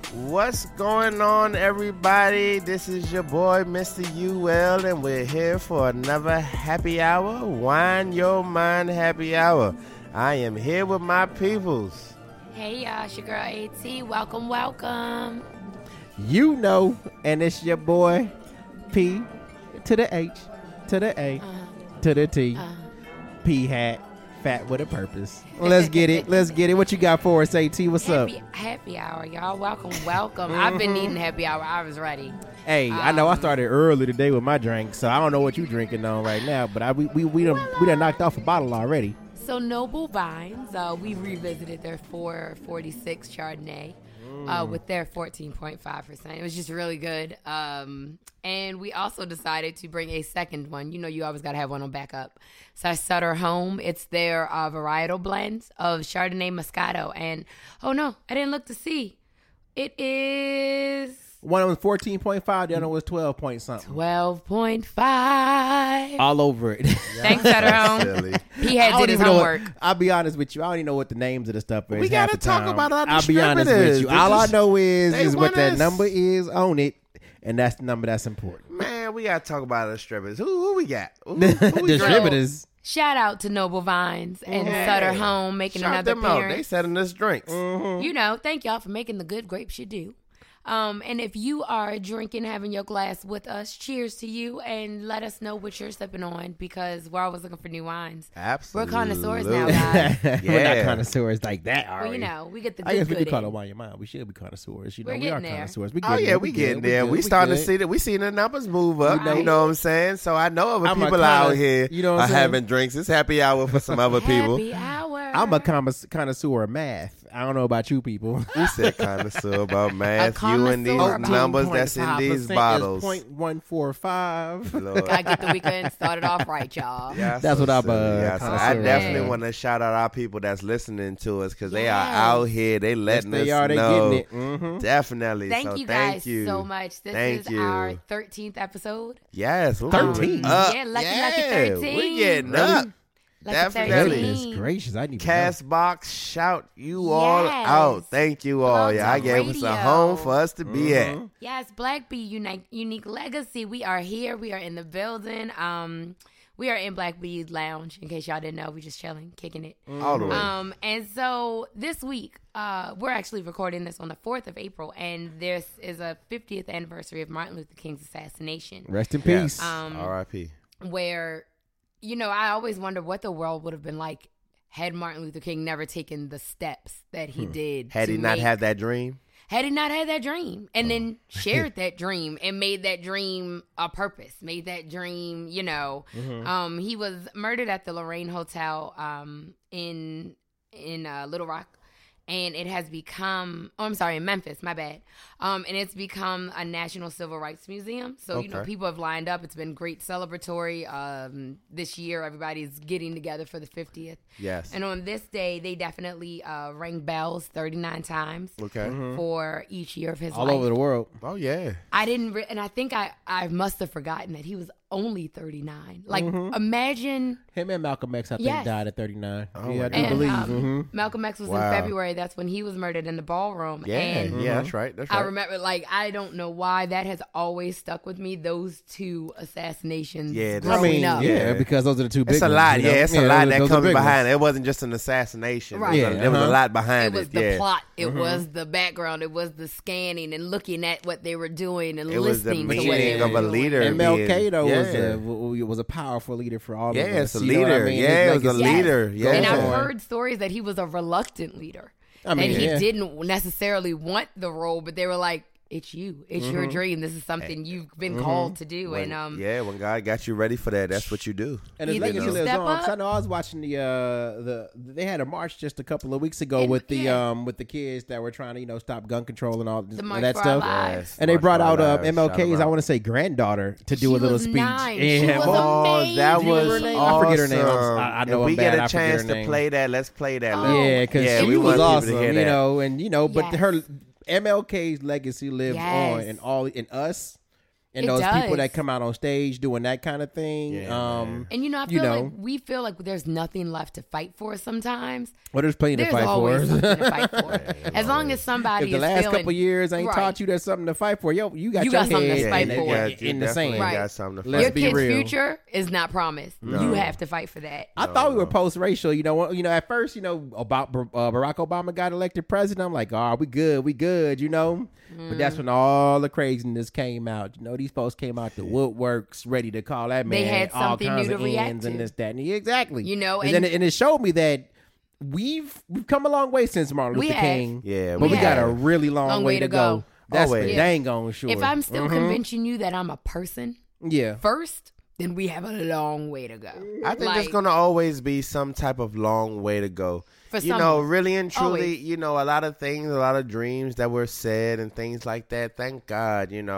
What's going on, everybody? This is your boy, Mr. UL, and we're here for another happy hour, Wine Your Mind happy hour. I am here with my peoples. Hey, y'all, it's your girl AT. Welcome, welcome. You know, and it's your boy, P to the H to the A to the T, P hat, fat with a purpose. Let's get it. Let's get it. What you got for us, AT? What's up? Happy hour, y'all. Welcome, welcome. I've been needing happy hour. I was ready. Hey, I know I started early today with my drink, so I don't know what you drinking on right now, but we done knocked off a bottle already. So Noble Vines, we revisited their 446 Chardonnay with their 14.5%. It was just really good. And we also decided to bring a second one. You know, you always got to have one on backup. So I Sutter Home. It's their varietal blend of Chardonnay Moscato. And, oh, no, I didn't look to see. It is... One was 14.5, the other was 12 point something. 12.5. All over it. Thanks, Sutter Home. He had did his homework. I'll be honest with you. I don't even know what the names of the stuff is. We got to talk about our I'll be honest with you. All I know is what that us. number is on it, and that's the number that's important. Man, we got to talk about our distributors. Who we got? Who Distributors. Shout out to Noble Vines and Sutter Home making Shout another them out. appearance. They selling us drinks. You know, thank y'all for making the good grapes you do. And if you are drinking, having your glass with us, cheers to you, and let us know what you're sipping on, because we're always looking for new wines. Absolutely. We're connoisseurs now, guys. We're not connoisseurs like that, are Well, we? you know, we get the good I guess we could call in. it Wine Your Mind. We should be connoisseurs. You know, We're we are getting there. connoisseurs. Oh, yeah, we getting there. We starting to see that. We seeing the numbers move up. You know what I'm saying? So I know other people out here are having drinks. It's happy hour for some other people. Happy hour. I'm a connoisseur of math. I don't know about you people. We said connoisseur about math. You and these connoisseur. numbers that's in these bottles. 0.145. Lord. Gotta get the weekend started off right, y'all. Yeah, That's what I'm I connoisseur. definitely want to shout out our people that's listening to us, because they are out here. They letting us They know. getting it. Mm-hmm. Definitely. Thank you guys so much. This is our 13th episode. Yes. 13? Yeah, lucky 13. We're getting up. Definitely. Goodness gracious. I need Castbox, shout you all out. Thank you all. Blog Yeah, I Talk gave us a Radio. home for us to be at. Yes, Black Bee Unique Legacy. We are here. We are in the building. We are in Black Bee Lounge. In case y'all didn't know, we just chilling, kicking it. All the way. And so this week, we're actually recording this on the 4th of April, and this is a 50th anniversary of Martin Luther King's assassination. Rest in peace. R.I.P. Where, you know, I always wonder what the world would have been like had Martin Luther King never taken the steps that he did. Had he not had that dream? Had he not had that dream, and then shared that dream and made that dream a purpose, made that dream, you know. He was murdered at the Lorraine Hotel in Little Rock. And it has become, in Memphis, my bad. And it's become a National Civil Rights Museum. So, you know, people have lined up. It's been great celebratory. This year, everybody's getting together for the 50th. Yes. And on this day, they definitely rang bells 39 times for each year of his life. All over the world. Oh, yeah. I didn't, and I think I must have forgotten that he was only 39. Like, imagine. Him and Malcolm X, I think, died at 39. Oh, yeah, I do And believe. Malcolm X was Wow. in February. That's when he was murdered in the ballroom. Yeah, And yeah, that's right. That's right. I remember, like, I don't know why that has always stuck with me. Those two assassinations Yeah, growing up. Yeah, because those are the two big It's a ones, lot. you know? Yeah, it's a lot that those are comes big behind ones. it. It wasn't just an assassination. Right. There was a lot behind It it. was the plot. It was the background. It was the scanning and looking at what they were doing and It was the listening to what they meaning were of a doing. leader. MLK, though, Yeah. was a powerful leader for all of Yeah, us. it's a You know what I leader. mean? Yeah, His it was a legacy leader. Yeah. And I've goes on. heard stories that he was a reluctant leader. I mean, and he yeah. didn't necessarily want the role, but they were like, it's you. It's your dream. This is something you've been called to do. When, And when God got you ready for that, that's what you do. And his Either legacy you lives step on. 'Cause up- I know I was watching they had a march just a couple of weeks ago And- with the yeah. with the kids that were trying to stop gun control and all the and March that for Our stuff. Lives. And they March brought for Our out Lives. Shout MLK's, 'em I out. want to say, granddaughter to do She a little was speech. nice. She Yeah, was well, amazing. That Do you remember was her name? awesome. I forget her name. I know if we I'm bad. get I a forget chance her to name. play that, let's play that. Oh. Yeah, because Yeah, she we was want people to awesome, hear you that. know, and but Yes. her MLK's legacy lives Yes. on in us And It those people does. that come out on stage doing that kind of thing. Yeah, man. And I feel like we feel like there's nothing left to fight for sometimes. Well, there's plenty to There's fight for. always something to fight for. As long as somebody If the is last feeling, couple years ain't Right. taught you there's something to fight for, yo, you got You your got something to head fight in, for. in the definitely sand. Right. got something to Let's your fight be kid's real. future is not promised. You have to fight for that. I thought we were post-racial. At first, about Barack Obama got elected president. I'm like, oh, we good, But that's when all the craziness came out. These folks came out the woodworks, ready to call that man They had all something kinds new of to react ends and to. this, that, and exactly. And and it showed me that we've come a long way since Martin We Luther have. King. Yeah, but we got a have. really long way to go. That's for Always. dang on sure. If I'm still convincing you that I'm a person yeah. first, then we have a long way to go. I think there's going to always be some type of long way to go. For someone. Really and truly, Always. a lot of things, a lot of dreams that were said and things like that. Thank God, a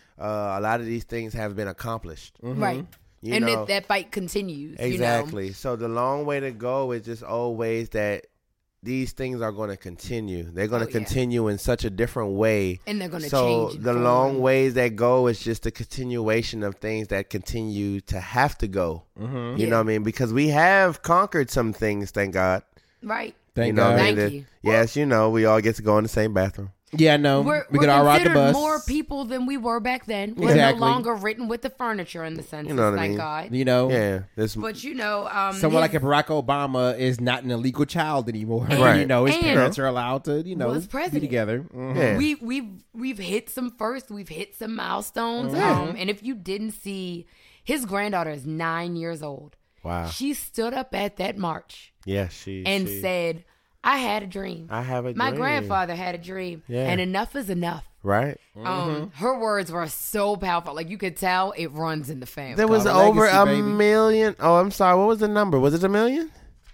lot of these things have been accomplished. Right. You And know. that fight continues. Exactly. So the long way to go is just always that these things are going to continue. They're going to Oh, yeah. continue in such a different way. And they're going to So change. and the form. long ways that go is just a continuation of things that continue to have to go. Mm-hmm. You know what I mean? Because we have conquered some things, thank God. Right. Thank what I God. mean? Thank you. Yes, we all get to go in the same bathroom. Yeah, I know. We're we could all ride the considered bus. more people than we were back then. We're Exactly. no longer written with the furniture in the census, You know what I thank mean? God. Yeah. But Someone like a Barack Obama is not an illegal child anymore. Right. His And parents are allowed to, was be president. together. Mhm. Yeah. we've hit some firsts, we've hit some milestones. Mm-hmm. And if you didn't see, his granddaughter is 9 years old. Wow. She stood up at that march Yeah, and said, "I had a dream. I have a My dream." grandfather had a dream, Yeah. and enough is enough." Right? Her words were so powerful. Like, you could tell it runs in the family. There was Call it over legacy, a baby. million. Oh, I'm sorry. What was the number? Was it a million?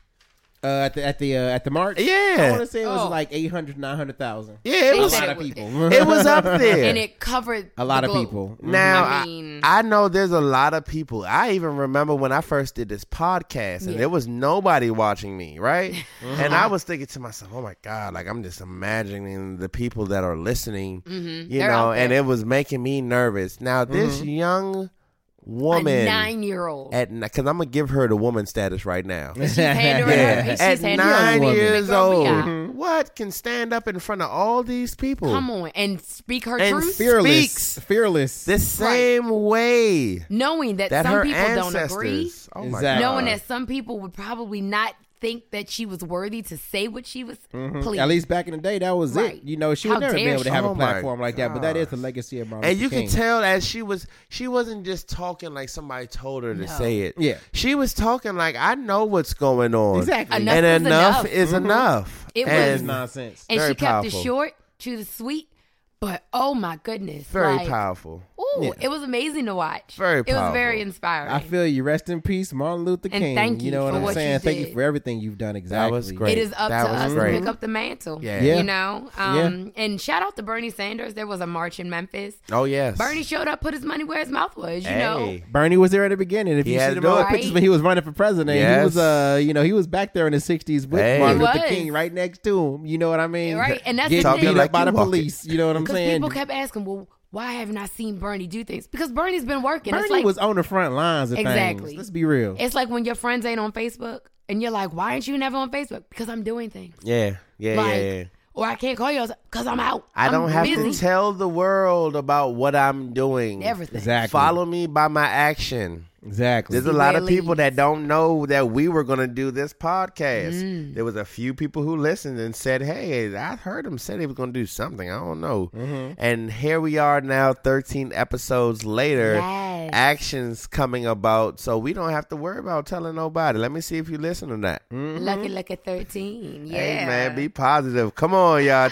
At the march, Yeah. I want to say it was Oh. like 800, 900,000. Yeah, it They was. said A lot it of was- people. It was up there. and it covered A lot the of globe. people. Now, I I mean- know there's a lot of people. I even remember when I first did this podcast and Yeah. there was nobody watching me, right? And I was thinking to myself, oh my God, like I'm just imagining the people that are listening, They're out and there. it was making me nervous. Now, this young woman, A 9-year-old. because I'm going to give her the woman status right now. She's handling Yeah. her. She's At handling 9 her. years Big girl, old, yeah. what can stand up in front of all these people? Come on and speak her And truth, speaks Fearless. the same way knowing that, that some her people don't agree, ancestors. Oh my Exactly. knowing God. that some people would probably not think that she was worthy to say what she was. Please, At least back in the day, that was Right. it. She How would never be dare able to she? have Oh a my platform like that. But that is the gosh. legacy of Martin And you Luther could King. tell that she wasn't just talking like somebody told her to No. say it. Yeah. She was talking like, I know what's going on. Exactly. Enough And is enough enough. is enough. It That and is nonsense. and very she kept powerful. it short to the sweet. But oh my goodness, very like, powerful. Ooh, Yeah. it was amazing to watch. Very It was powerful. very inspiring. I feel you. Rest in peace, Martin Luther And King. thank you know what for I'm what you saying? Thank you did. for everything you've done. Exactly. was great. It is up That to was us great. to pick up the mantle. Yeah. Yeah. You know? And shout out to Bernie Sanders. There was a march in Memphis. Oh, yes. Bernie showed up, put his money where his mouth was, you know? Hey. Bernie was there at the beginning. If He you had see to the do old it. pictures when he was running for president, Yes. he was, he was back there in the '60s with Hey. Martin He Luther was. King right next to him. You know what I mean? Right, and that's Getting the Talking thing. beat like up by you the walking. police. You know what I'm Because saying? people kept asking, well, why haven't I seen Bernie do things? Because Bernie's been working. Bernie It's like, was on the front lines of Exactly. things. Let's be real. it's like when your friends ain't on Facebook and you're like, why aren't you never on Facebook? Because I'm doing things. Yeah. Like, Yeah. Or I can't call you because I'm out. I don't I'm have busy. to tell the world about what I'm doing. Everything. Exactly. Follow me by my action. Exactly. There's a lot of Really? people that don't know that we were going to do this podcast. There was a few people who listened and said, hey, I heard them say they were going to do something. I don't know. And here we are now, 13 episodes later, Yes. actions coming about. So we don't have to worry about telling nobody. Let me see if you listen or not. Lucky 13. Yeah. Hey, man, be positive. Come on, y'all.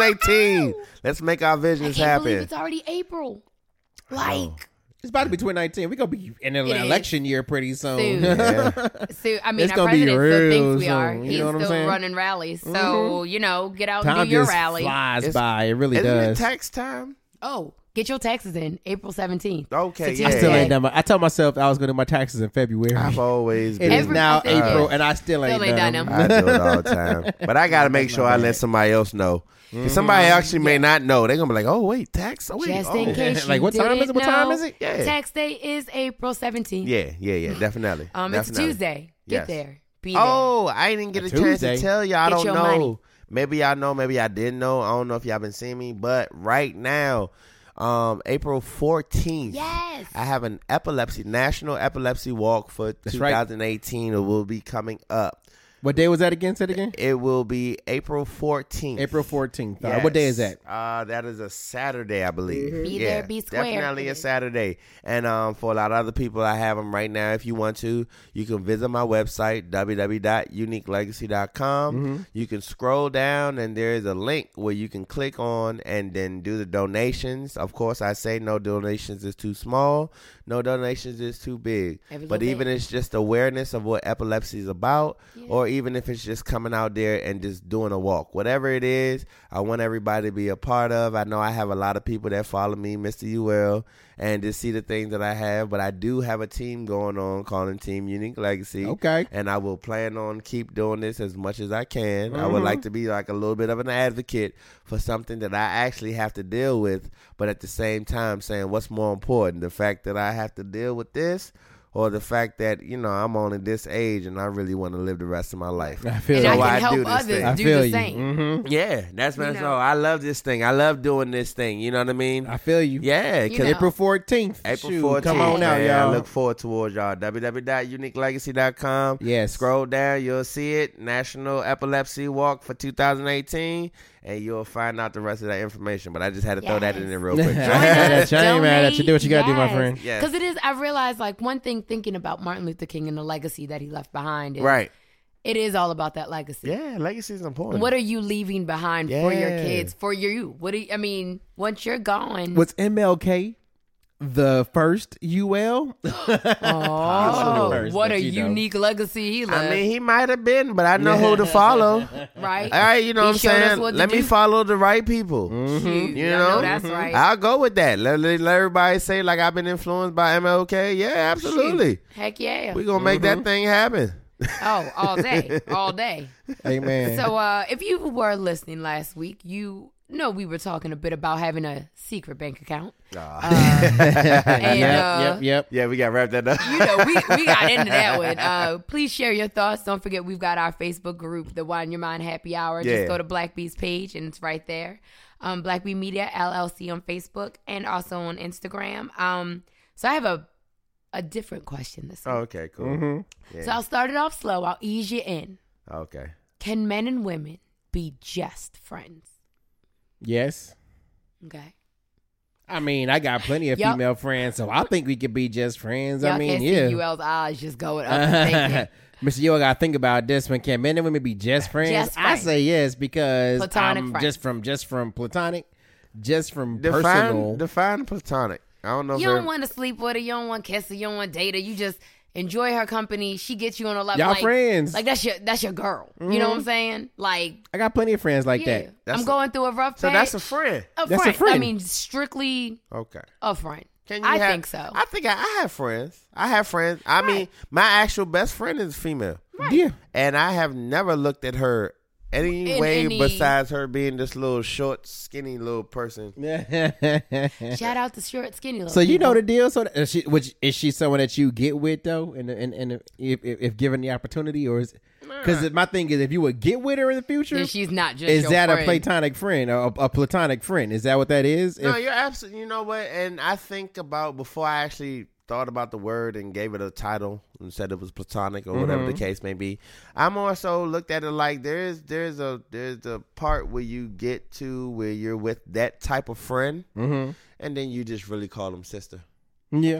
2018. Let's make our I visions can't believe happen. it's already April. Like, It's about to be 2019. We're gonna be in an It is. election year pretty soon. Soon. so, I mean, It's our gonna be president still real thinks we soon. are. You He's know what I'm still saying? running rallies. So, get out and Time do your just rally. flies It's- by. It really Isn't does. it tax time? Oh, Get your taxes in April 17th. Okay, It's a yeah. I Tuesday. still ain't done I told myself I was going to do my taxes in February. I've always It been. is now Every- April, and I still ain't done them. I do it all the time. But I got to make sure I let somebody else know. Because somebody actually may not know. They're going to be like, oh, wait, tax? Oh, wait. Just oh. in case you Like, what time is didn't it? What time know, is it? Yeah. Tax day is April 17th. Yeah, definitely. It's a Definitely. Tuesday. Get Yes. there. Be there. Oh, I didn't get a chance Tuesday. to tell you. I Get don't your know. money. Maybe y'all know. Maybe I didn't know. I don't know if y'all been seeing me. But right now, April 14th, Yes. I have an National Epilepsy Walk for right. 2018. It will be coming up. What day was that again? Say it again. It will be April 14th. April 14th. Yes. What day is that? That is a Saturday, I believe. Be there, be square. Definitely a Saturday. And for a lot of other people, I have them right now. If you want to, you can visit my website, www.uniquelegacy.com. You can scroll down, and there is a link where you can click on and then do the donations. Of course, I say no donations is too small. No donations is too big. Every But little even bit. it's just awareness of what epilepsy is about, or even if it's just coming out there and just doing a walk. Whatever it is, I want everybody to be a part of. I know I have a lot of people that follow me, Mr. UL, and just see the things that I have. But I do have a team going on calling Team Unique Legacy. Okay. And I will plan on keep doing this as much as I can. I would like to be like a little bit of an advocate for something that I actually have to deal with, but at the same time saying what's more important, the fact that I have to deal with this, or the fact that, I'm only this age and I really want to live the rest of my life. I feel And you. I So can I help do this others thing. I do feel the you. same. Mm-hmm. Yeah, that's what You so know. I love this thing. I love doing this thing. You know what I mean? I feel you. Yeah, You because know. April 14th. April Shoot, 14th. Come on out, man. y'all. I look forward towards y'all. www.uniquelegacy.com. Yes. Scroll down, you'll see it. National Epilepsy Walk for 2018, and you'll find out the rest of that information. But I just had to throw that in there real quick. Join That's us, I ain't mad at you. donate. Do what you gotta do, my friend. Yes. Because it is, I realized, like, one thing thinking about Martin Luther King and the legacy that he left behind is Right. it is all about that legacy. Yeah, legacy is important. What are you leaving behind for your Yeah. kids, for you? Once you're gone. Was MLK the first UL? Oh, what a but you know. unique legacy he left. I mean, he might have been, but I know who to follow. right? All right, you know He what I'm showed us saying? what to Let me do. follow the right people. Shoot, You I know? that's right. I'll go with that. Let everybody say, like, I've been influenced by MLK. Yeah, absolutely. Heck yeah. We're going to make that thing happen. Oh, all day. All day. Amen. So if you were listening last week, you know we were talking a bit about having a secret bank account. And Yep. Yeah, we got to wrap that up. you know, we got into that one. Please share your thoughts. Don't forget we've got our Facebook group, the Wine Your Mind Happy Hour. Yeah. Just go to Black Bee's page and it's right there. Black Bee Media LLC on Facebook and also on Instagram. So I have a different question this week. Oh, okay, cool. Yeah. So I'll start it off slow. I'll ease you in. Okay. Can men and women be just friends? Yes. Okay. I mean, I got plenty of Yup. female friends, so I think we could be just friends. Y'all I mean, can't yeah. see UL's eyes just going up and thinking. Mr. Yo, I gotta think about this one. Can men and women be just friends? Just I friends. say yes because Platonic friends. just from platonic, just from personal. Define platonic. I don't know You if don't want to sleep with her. You don't want to kiss her. You don't want to date her. You just enjoy her company. She gets you on a level. Y'all like, friends. Like that's your girl. You know what I'm saying? Like, I got plenty of friends like yeah. that. I'm going through a rough So patch. that's a friend. That's a friend. I mean, strictly Okay. a friend. Can you I have- think so. I think I have friends. I have friends. I mean, my actual best friend is female. Yeah. And I have never looked at her any In way any- besides her being this little short, skinny little person. Shout out to short, skinny little So you know people. the deal. So is she someone that you get with though, and if given the opportunity, or is because my thing is if you would get with her in the future, Then she's not just is your that friend. a platonic friend or a platonic friend? Is that what that is? No, If- you're absolutely. You know what? And I think about before I actually thought about the word and gave it a title and said it was platonic or whatever the case may be. I more so looked at it like there's a part where you get to where you're with that type of friend, and then you just really call them sister. yeah.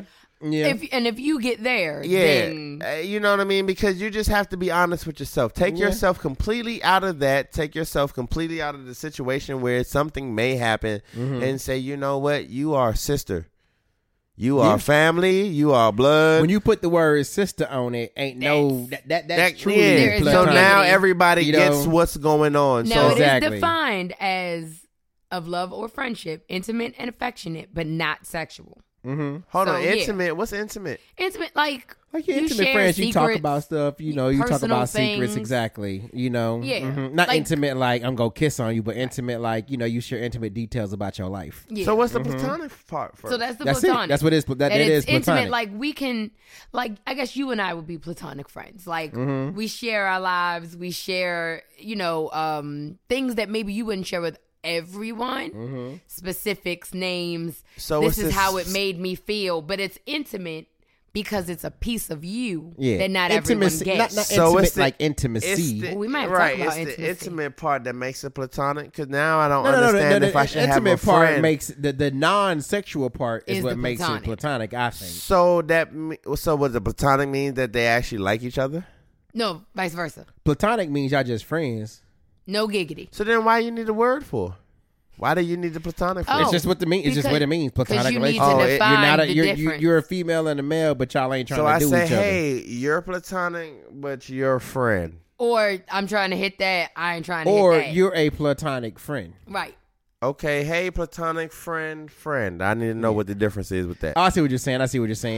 If you get there, Yeah, then you know what I mean? Because you just have to be honest with yourself. Take yourself completely out of that. Take yourself completely out of the situation where something may happen and say, you know what? You are sister. You are family. You are blood. When you put the word sister on it, ain't no that's truly There is no So platonic. now dignity. everybody You gets know? what's going on. now So it is Exactly. defined as of love or friendship, intimate and affectionate, but not sexual. Hold So, on, yeah. intimate. What's intimate? Intimate, like Like your you intimate share friends, you talk secrets, about stuff, you talk personal about secrets, things. exactly, Yeah. Not Like- intimate like I'm gonna kiss on you, but intimate like, you share intimate details about your life. Yeah. So what's the platonic part first? So that's the That's platonic. it. That's what it is. That And it is it's intimate. platonic. Like we can, like I guess you and I would be platonic friends. Like Mm-hmm. we share our lives. We share, things that maybe you wouldn't share with everyone. Mm-hmm. Specifics, names. So this what's is how this- it made me feel. But it's intimate because it's a piece of you Yeah. that not Intimacy, everyone gets. not So intimate it's the- like intimacy. It's the, Well, we might talk right. about It's intimacy. the intimate part that makes it platonic. Because now I don't No, understand the if I should have a intimate part friend. makes the non-sexual part is Is what the makes platonic. it platonic. I think. So what the platonic means that they actually like each other? No, vice versa. Platonic means y'all just friends. No giggity. So then why you need a word for? Why do you need the platonic for? Oh. It's just what the mean. It's just because- what it means. Platonic you need to relationship. define you're not the difference. you're a female and a male, but y'all ain't trying So to I do say, each other. hey, you're platonic, but you're a friend. Or I'm trying to hit that. I ain't trying to Or hit that. you're a platonic friend. Right. Okay, hey, platonic friend. I need to know what the difference is with that. Oh, I see what you're saying.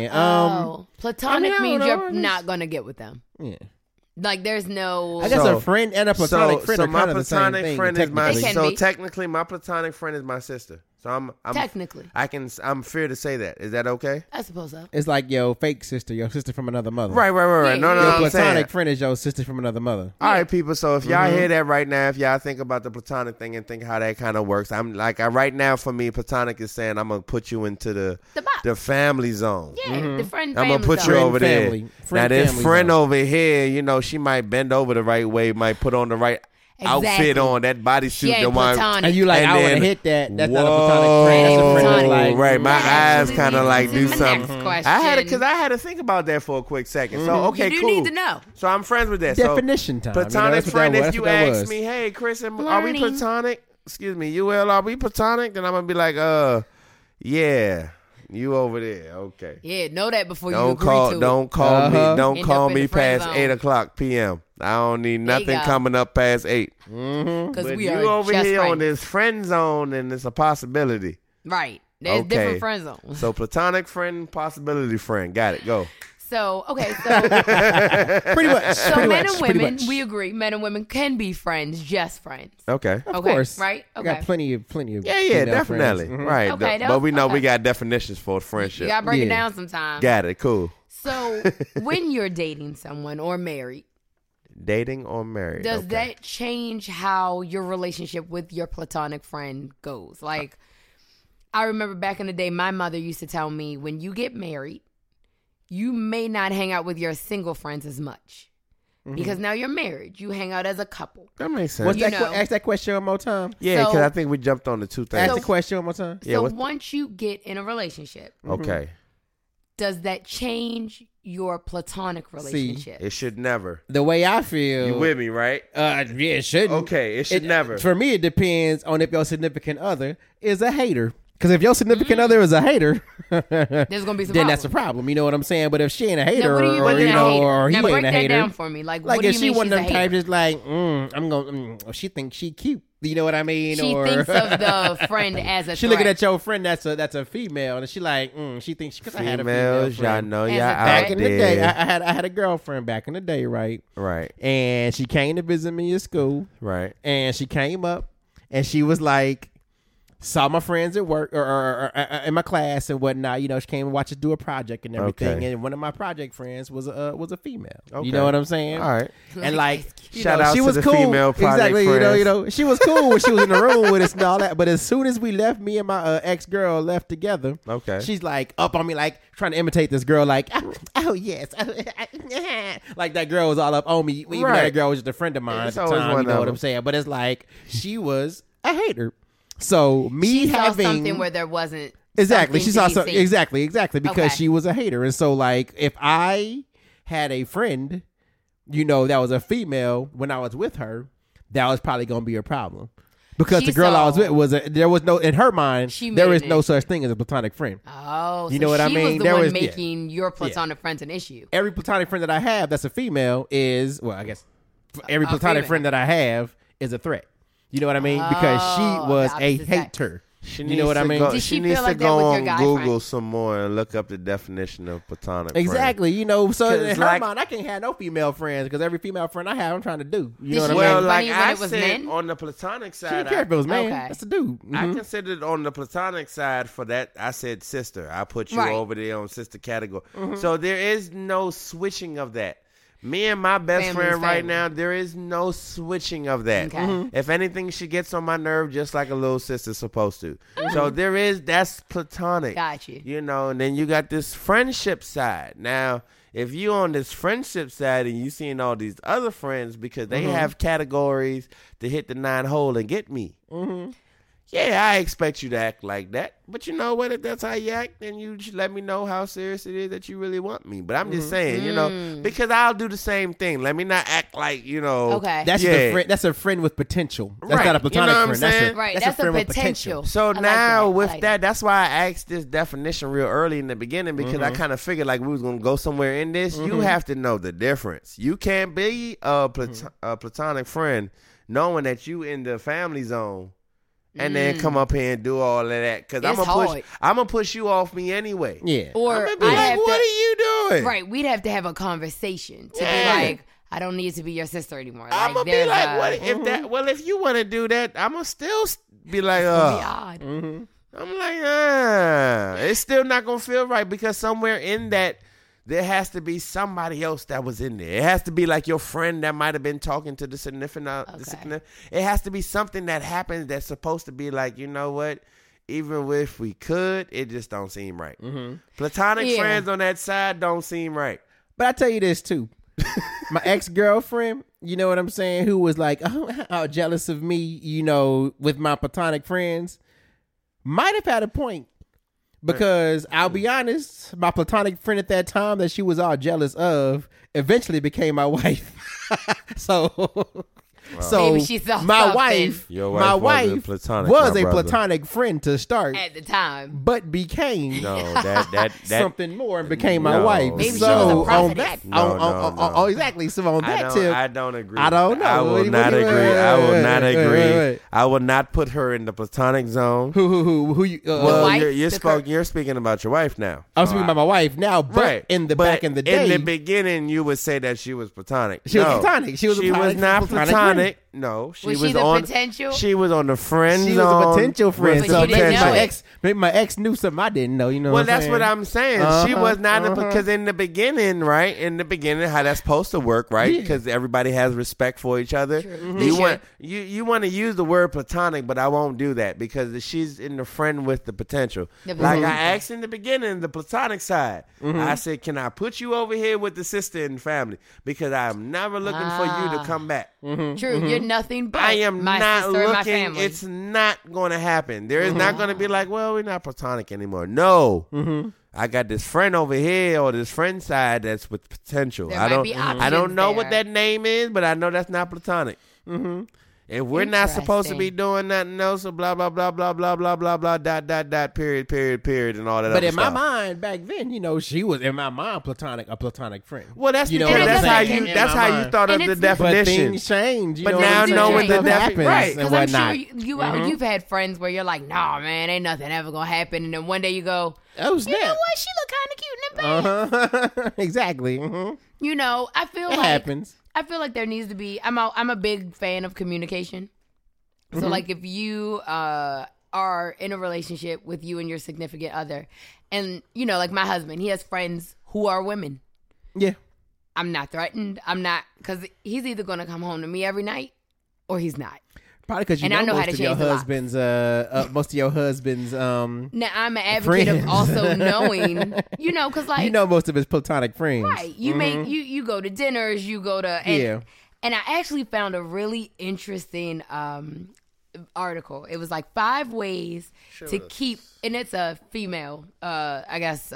Platonic I don't means know. you're not gonna get with them. Yeah. Like there's no. I guess So- a friend and a platonic friend so are my kind of the same platonic thing. friend is my They can so be. technically my platonic friend is my sister. So I'm Technically. I'm fair to say that. Is that okay? I suppose so. It's like your fake sister, your sister from another mother. Right. Yeah, No, yeah. Your I'm saying. platonic friend is your sister from another mother. All right, people. So if y'all hear that right now, if y'all think about the platonic thing and think how that kind of works, I'm like, right now for me, platonic is saying I'm gonna put you into The box. the family zone. Yeah, the friend. I'm gonna family put you zone. over there. family. Now Friend this family friend zone. over here, she might bend over the right way, might put on the right outfit Exactly. on, that She bodysuit, ain't the one. platonic. And you like, And I want to then- hit that. That's not a Whoa. platonic friend. That's a friend that's Platonic. like, Right, my That eyes actually kind of leads like to do my something. next question. I had to think about that for a quick second. So okay, You do cool. need to know. So I'm friends with that. definition time. Platonic That's what friend. that was. If you That's what that ask was. me, hey Chris, are we Learning. platonic? Excuse me, UL, are we platonic? Then I'm gonna be like, yeah, you over there, okay. Yeah, know that before you Don't agree call, to it. don't call Uh-huh. me, don't End call up in me the friend past zone. 8:00 p.m. I don't need There you nothing go. coming up past 8. Because But we you are over just here on friends. this friend zone, and it's a possibility. Right. There's Okay. different friend zones. So platonic friend, possibility friend. Got it. Go. So okay, so Pretty much. so pretty men much, and pretty women, much. we agree, men and women can be friends, just friends. Okay. Of Okay, course. right? I got Okay. plenty of Yeah, female definitely. friends. Mhm. Right. Okay, But we know we okay. got definitions for friendship. You gotta break it Yeah. down sometimes. Got it. Cool. So when you're dating someone or married, Dating or married? does Okay. that change how your relationship with your platonic friend goes? Like, I remember back in the day, my mother used to tell me, when you get married, you may not hang out with your single friends as much. Because now you're married. You hang out as a couple. That makes sense. What's You that? know. Ask that question one more time. Yeah, because So- I think we jumped on the two Ask things. the question one more time. Yeah, so what's- once you get in a relationship, Okay. does that change your platonic relationship? It should never. The way I feel. You with me, right? Yeah, it shouldn't. Okay, it should never. For me, it depends on if your significant other is a hater. Because if your significant other is a hater, There's gonna be some then that's a problems. problem. You know what I'm saying? But if she ain't a Now, hater, what do you or mean you a know, hater? or he Now break ain't a that hater, down for me. Like, like what do if you she mean one of she's them a hater? types, just like, I'm gonna, she thinks she cute. You know what I mean? She or thinks of the friend as a she threat. looking at your friend that's a female, and she like, she thinks because I had a female Females, y'all friend. know As y'all a out Back in the day, there. I had a girlfriend back in the day, right? Right, And she came to visit me at school. right. And she came up and she was like, saw my friends at work or in my class and whatnot. You know, she came and watched us do a project and everything. Okay. And one of my project friends was a female. Okay. You know what I'm saying? All right. And like, you Shout know, out she to was the cool. female project exactly. friends. You know, she was cool when she was in the room with us and all that. But as soon as we left, me and my ex girl left together. Okay. She's like up on me, like trying to imitate this girl, like, oh yes, like that girl was all up on me. Even though Right. that girl was just a friend of mine It's at the always time. one You know of what them. I'm saying? But it's like she was a hater. So me She saw having something where there wasn't exactly, she saw something to something be seen. exactly because Okay. she was a hater, and so like if I had a friend, you know, that was a female when I was with her, that was probably gonna be a problem. Because She the girl I was saw- with there was no in her mind She there made is it. no such thing as a platonic friend. Oh, You so know what I she mean? was the There one was- yeah. making your platonic friends an issue. Every platonic friend that I have that's a female is, well, I guess every A platonic female. friend that I have is a threat. You know what I mean? Because she was the a opposite sex. hater. She You know what I mean? Did She she needs feel to like that go with your on guy Google friend? some more and look up the definition of platonic friend. Exactly. You know, so in 'Cause her like- mind, I can't have no female friends because every female friend I have, I'm trying to do. You know Did what she I make mean? Well, like funny when I it was said, men? on the platonic She side, didn't care if it was man. Okay. That's the dude. I Mhm. considered on the platonic side for that. I said sister. I put you Right. over there on sister category. Mm-hmm. So there is no switching of that. Me and my best Family's friend right family. now, there is no switching of that. Okay. Mhm. If anything, she gets on my nerve just like a little sister's supposed to. Mm-hmm. So that's platonic. Got you. You know, and then you got this friendship side. Now, if you on this friendship side and you seeing all these other friends because they have categories to hit the 9 hole and get me. Yeah, I expect you to act like that. But you know what? If that's how you act, then you should let me know how serious it is that you really want me. But I'm just saying, you know, because I'll do the same thing. Let me not act like, you know. Okay. That's yeah. the friend. That's a friend with potential. That's Right. not a You platonic know what I'm friend. That's saying? Right, That's, that's a friend a with potential. So I like now that. I with like that, that's why I asked this definition real early in the beginning because I kind of figured like we was going to go somewhere in this. You have to know the difference. You can't be a platonic friend knowing that you in the family zone. And then come up here and do all of that because It's hard. I'm gonna push you off me anyway. Yeah. Or I'm gonna be I like, have what to, are you doing? right, we'd have to have a conversation to Yeah. be like, I don't need to be your sister anymore. I'm gonna be there's like, a- what if that? Well, if you want to do that, I'm gonna still be like, It's gonna be oh. odd. I'm like, it's still not gonna feel right because somewhere in that there has to be somebody else that was in there. It has to be like your friend that might have been talking to the significant. It has to be something that happens that's supposed to be like, you know what? Even if we could, it just don't seem right. Platonic Yeah. friends on that side don't seem right. But I tell you this too. My ex-girlfriend, you know what I'm saying, who was like, oh, jealous of me, you know, with my platonic friends, might have had a point. Because I'll be honest, my platonic friend at that time that she was all jealous of eventually became my wife. So Maybe she saw my something. wife, Your my wife wife platonic, was my a brother. platonic friend to start, At the time. but became No, that something more and became my No. wife. Maybe she so was a on prophetess. that, No. oh, exactly. So on that tip, I don't agree. I don't know. I will What do you- not what do you- agree. I will not wait, agree. wait. I will not put her in the platonic zone. who you? Well, wife? you're speaking about your wife now. I'm speaking about my wife now, but Right. But back in the day, in the beginning, you would say that she was platonic. She was No. platonic. She was a She was platonic- not platonic platonic. No, she Was was she the on potential? She was on the friend she zone. was a potential friend. But So you didn't maybe know my it. my ex knew something I didn't know. You know. Well, what that's I'm what saying? I'm saying. She was not because in the beginning, right? In the beginning, how that's supposed to work, right? Yeah. Because everybody has respect for each other. You want you want to use the word platonic, but I won't do that because she's in the friend with the potential. The Like potential. I asked in the beginning, the platonic side. I said, "Can I put you over here with the sister and family? Because I'm never looking for you to come back. True, you're nothing but I am my not sister and my looking. family. It's not going to happen. There is not going to be like, well, we're not platonic anymore. No, I got this friend over here or this friend side that's with potential. There I might don't. be I don't options know what there. that name is, but I know that's not platonic. If we're not supposed to be Interesting. doing nothing else, so blah blah blah blah blah blah blah blah dot period and all that. But other in my stuff. mind back then, you know, she was in my mind a platonic friend. Well, that's you know because what I'm that's how saying? you In that's my how you mind. thought of And the it's- But definition. things change. You But know now what I'm knowing saying? the Stuff defi- happens right. and Because I'm whatnot. sure you've had friends where you're like, nah, man, ain't nothing ever gonna happen, and then one day you go, Oh you snap! know what? She look kind of cute in the bed. Exactly. Mhm. You know, I feel It like happens. I feel like there needs to be. I'm a big fan of communication. So like if you are in a relationship with you and your significant other, and you know, like my husband, he has friends who are women. Yeah. I'm not threatened. I'm not, because he's either gonna come home to me every night or he's not. Probably because you And I know how most to of your change the locks. husband's most of your husband's Now I'm an advocate Friends. of also knowing, you know, because like you know most of his platonic friends. right, you make you go to dinners, you go to and, Yeah. And I actually found a really interesting article. It was like 5 ways to keep, and it's a female. I guess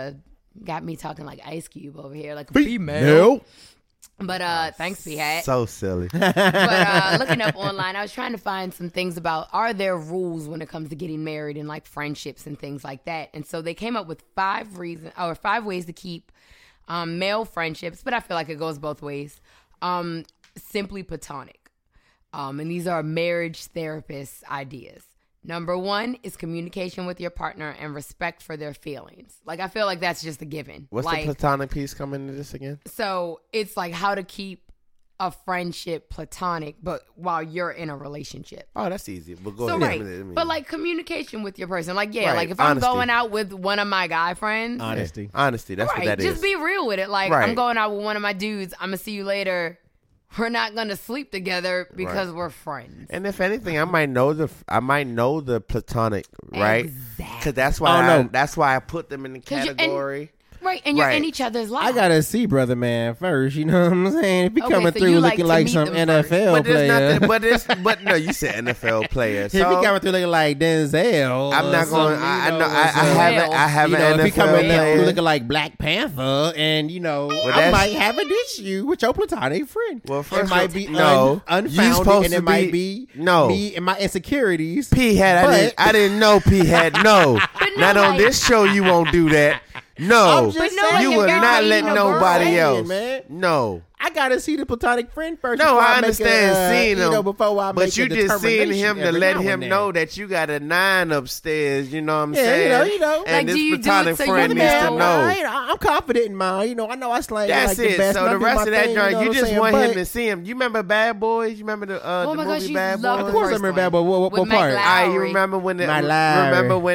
got me talking like Ice Cube over here, like a female. No. But thanks, P-Hat. So silly. But looking up online, I was trying to find some things about, are there rules when it comes to getting married and like friendships and things like that? And so they came up with 5 ways to keep male friendships, but I feel like it goes both ways. Simply platonic. and these are marriage therapist ideas. Number 1 is communication with your partner and respect for their feelings. Like, I feel like that's just a given. What's like, the platonic piece coming into this again? So it's like how to keep a friendship platonic, but while you're in a relationship. Oh, that's easy. But go So ahead. right, but like communication with your person. Like, yeah, Right, like if I'm honesty. going out with one of my guy friends, Honesty. Honesty. That's what right, that is. just be real with it. Like, Right. I'm going out with one of my dudes. I'm gonna see you later. We're not gonna sleep together because Right. we're friends. And if anything, I might know the platonic, right? Exactly. Because that's why I put them in the 'Cause you're in- category. Right, and you're Right. in each other's lives. I gotta see brother man first. You know what I'm saying? If he Okay, coming so through you like looking to like meet some them NFL But there's player, nothing. But no, you said NFL player. if he So coming through looking like Denzel, I'm not or going. something, I you know. I so, haven't you know, if he NFL coming player. through looking like Black Panther, and I that's- might have an issue with your platonic friend. Well, it first might of- be no, you unfounded, supposed and to it might be- be no. me and my insecurities. P hat. But- I didn't know P hat. No, But no, not on like- this show. You won't do that. No, I'm just But no, saying, you like, will if you're not dating let a girl, nobody saying, else. man. No. I gotta see the platonic friend first. No, before I make understand a, seeing him. before I make But you a just seeing determination him to every let now him and then. know that you got a 9 upstairs. You know what I'm Yeah, saying? you know. And Like, this do you do platonic it so you friend needs to know? know. I'm confident in mine. I know I slang That's like it. the best. So and I the do rest my of that thing, joint, know you what I'm just saying? want him But- to see him. You remember Bad Boys? You remember the Oh my movie gosh, you Bad love Boys? Of course I first remember one. Bad Boy. What With part? Mike I Lowry. remember when the My Lowry.